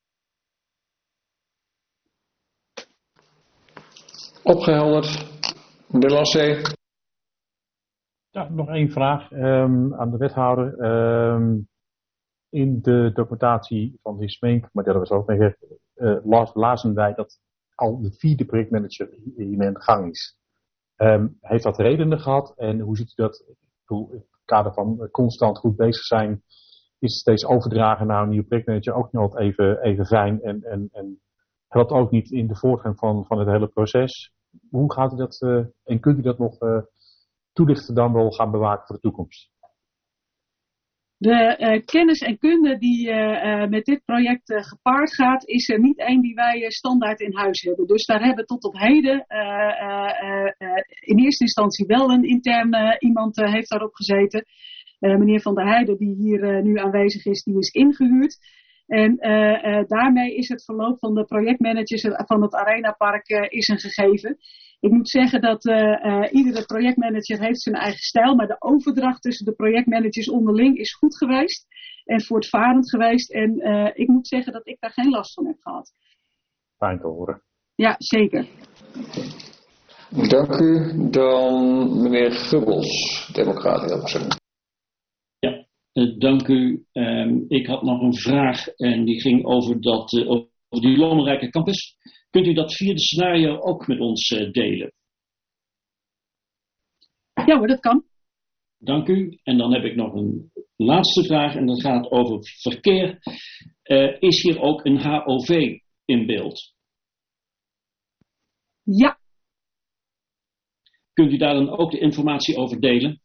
Opgehelderd. De Lancé. Ja, nog één vraag um, aan de wethouder. Um, in de documentatie van de Smeenk, maar dat was ook nog uh, lazen wij dat al de vierde projectmanager hiermee aan de gang is. Um, heeft dat redenen gehad en hoe ziet u dat? In het kader van constant goed bezig zijn, is steeds overdragen naar een nieuwe projectmanager ook niet altijd even, even fijn en, en, en helpt ook niet in de voortgang van, van het hele proces. Hoe gaat u dat uh, en kunt u dat nog uh, toelichten dan wel gaan bewaken voor de toekomst? De uh, kennis en kunde die uh, uh, met dit project uh, gepaard gaat, is er niet één die wij uh, standaard in huis hebben. Dus daar hebben tot op heden uh, uh, uh, in eerste instantie wel een intern uh, iemand uh, heeft daarop gezeten. Uh, meneer Van der Heijden, die hier uh, nu aanwezig is, die is ingehuurd. En uh, uh, daarmee is het verloop van de projectmanagers van het Arenapark uh, is een gegeven. Ik moet zeggen dat uh, uh, iedere projectmanager heeft zijn eigen stijl, maar de overdracht tussen de projectmanagers onderling is goed geweest en voortvarend geweest. En uh, ik moet zeggen dat ik daar geen last van heb gehad. Fijn te horen. Ja, zeker. Dank u. Dan meneer Gubbels, Democraten Hilversum. Ja, uh, dank u. Um, ik had nog een vraag en die ging over, dat, uh, over die lommerrijke campus. Kunt u dat vierde scenario ook met ons uh, delen? Ja hoor, dat kan. Dank u. En dan heb ik nog een laatste vraag en dat gaat over verkeer. Uh, is hier ook een H O V in beeld? Ja. Kunt u daar dan ook de informatie over delen?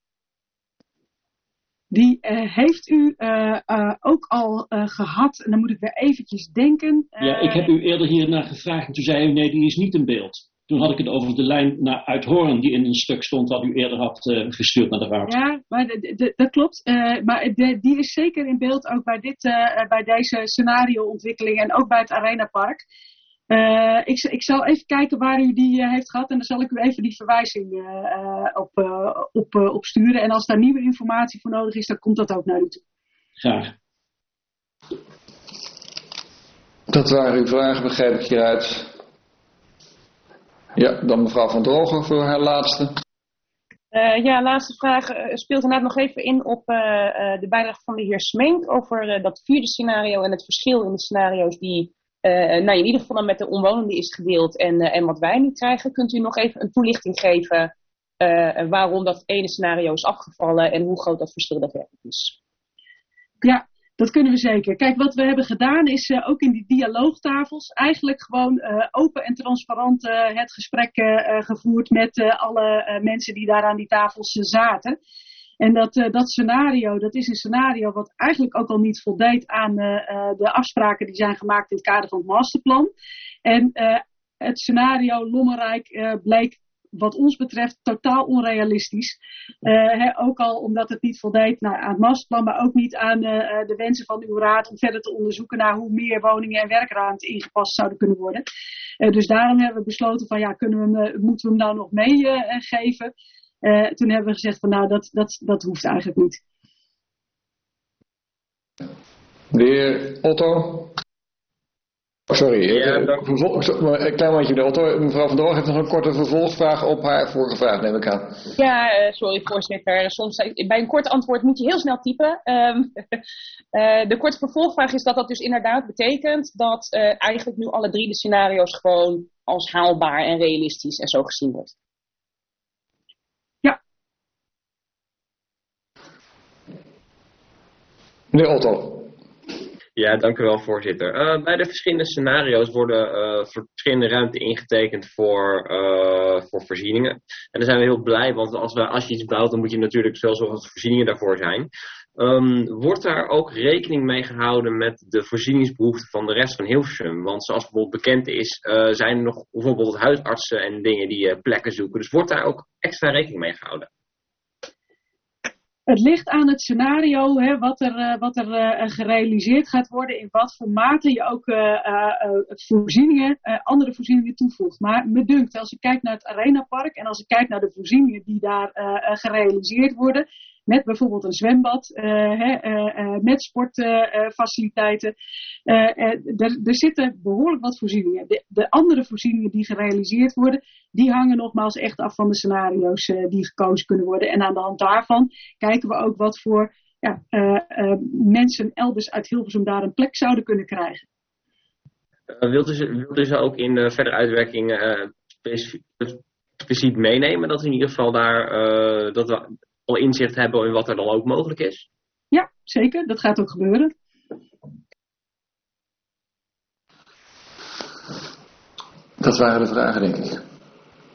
Die uh, heeft u uh, uh, ook al uh, gehad. En dan moet ik weer eventjes denken. Uh, ja, ik heb u eerder hiernaar gevraagd en toen zei u nee, die is niet in beeld. Toen had ik het over de lijn naar Uithoorn die in een stuk stond wat u eerder had uh, gestuurd naar de raad. Ja, maar de, de, dat klopt. Uh, maar de, die is zeker in beeld ook bij, dit, uh, bij deze scenario-ontwikkeling en ook bij het Arenapark. Uh, ik, ik zal even kijken waar u die uh, heeft gehad en dan zal ik u even die verwijzing uh, uh, op, uh, op, uh, opsturen. En als daar nieuwe informatie voor nodig is, dan komt dat ook naar u toe. Graag. Dat waren uw vragen, begrijp ik hieruit. Ja, dan mevrouw Van Drogen voor haar laatste. Uh, ja, laatste vraag uh, speelt inderdaad nog even in op uh, uh, de bijdrage van de heer Smenk over uh, dat vierde scenario en het verschil in de scenario's die Uh, nou, in ieder geval dan met de omwonenden is gedeeld en, uh, en wat wij nu krijgen. Kunt u nog even een toelichting geven uh, waarom dat ene scenario is afgevallen en hoe groot dat verschil daadwerkelijk is? Ja, dat kunnen we zeker. Kijk, wat we hebben gedaan is uh, ook in die dialoogtafels eigenlijk gewoon uh, open en transparant uh, het gesprek uh, gevoerd met uh, alle uh, mensen die daar aan die tafels uh, zaten. En dat, uh, dat scenario, dat is een scenario wat eigenlijk ook al niet voldeed aan uh, uh, de afspraken die zijn gemaakt in het kader van het masterplan. En uh, het scenario Lommerrijk uh, bleek wat ons betreft totaal onrealistisch. Uh, he, ook al omdat het niet voldeed nou, aan het masterplan, maar ook niet aan uh, de wensen van uw raad om verder te onderzoeken naar hoe meer woningen en werkruimte ingepast zouden kunnen worden. Uh, dus daarom hebben we besloten van ja, kunnen we hem, uh, moeten we hem nou nog meegeven? Uh, Uh, toen hebben we gezegd van nou, dat, dat, dat hoeft eigenlijk niet. De heer Otto. Sorry, ja, dank u. Een klein momentje, de Otto. Mevrouw Van der Hoog heeft nog een korte vervolgvraag op haar vorige vraag, neem ik aan. Ja, uh, sorry voorzitter. Soms bij een kort antwoord moet je heel snel typen. Um, uh, de korte vervolgvraag is dat dat dus inderdaad betekent dat uh, eigenlijk nu alle drie de scenario's gewoon als haalbaar en realistisch en zo gezien wordt. Meneer Otto. Ja, dank u wel, voorzitter. Uh, bij de verschillende scenario's worden uh, verschillende ruimte ingetekend voor, uh, voor voorzieningen. En daar zijn we heel blij, want als, we, als je iets bouwt, dan moet je natuurlijk zelfs zorgen dat de voorzieningen daarvoor zijn. Um, wordt daar ook rekening mee gehouden met de voorzieningsbehoeften van de rest van Hilversum? Want zoals bijvoorbeeld bekend is, uh, zijn er nog bijvoorbeeld huisartsen en dingen die uh, plekken zoeken. Dus wordt daar ook extra rekening mee gehouden? Het ligt aan het scenario, hè, wat er, uh, wat er uh, gerealiseerd gaat worden, in wat voor mate je ook uh, uh, voorzieningen, uh, andere voorzieningen toevoegt. Maar me dunkt, als ik kijk naar het Arenapark en als ik kijk naar de voorzieningen die daar uh, uh, gerealiseerd worden, met bijvoorbeeld een zwembad, uh, hè, uh, uh, met sportfaciliteiten, uh, uh, uh, er, er zitten behoorlijk wat voorzieningen. De, de andere voorzieningen die gerealiseerd worden, die hangen nogmaals echt af van de scenario's uh, die gekozen kunnen worden. En aan de hand daarvan kijken we ook wat voor ja, uh, uh, mensen elders uit Hilversum daar een plek zouden kunnen krijgen. Uh, wilt, u ze, wilt u ze ook in uh, verdere uitwerking uh, specifiek, specifiek meenemen? Dat we in ieder geval daar uh, dat we al inzicht hebben in wat er dan ook mogelijk is? Ja, zeker. Dat gaat ook gebeuren. Dat waren de vragen, denk ik.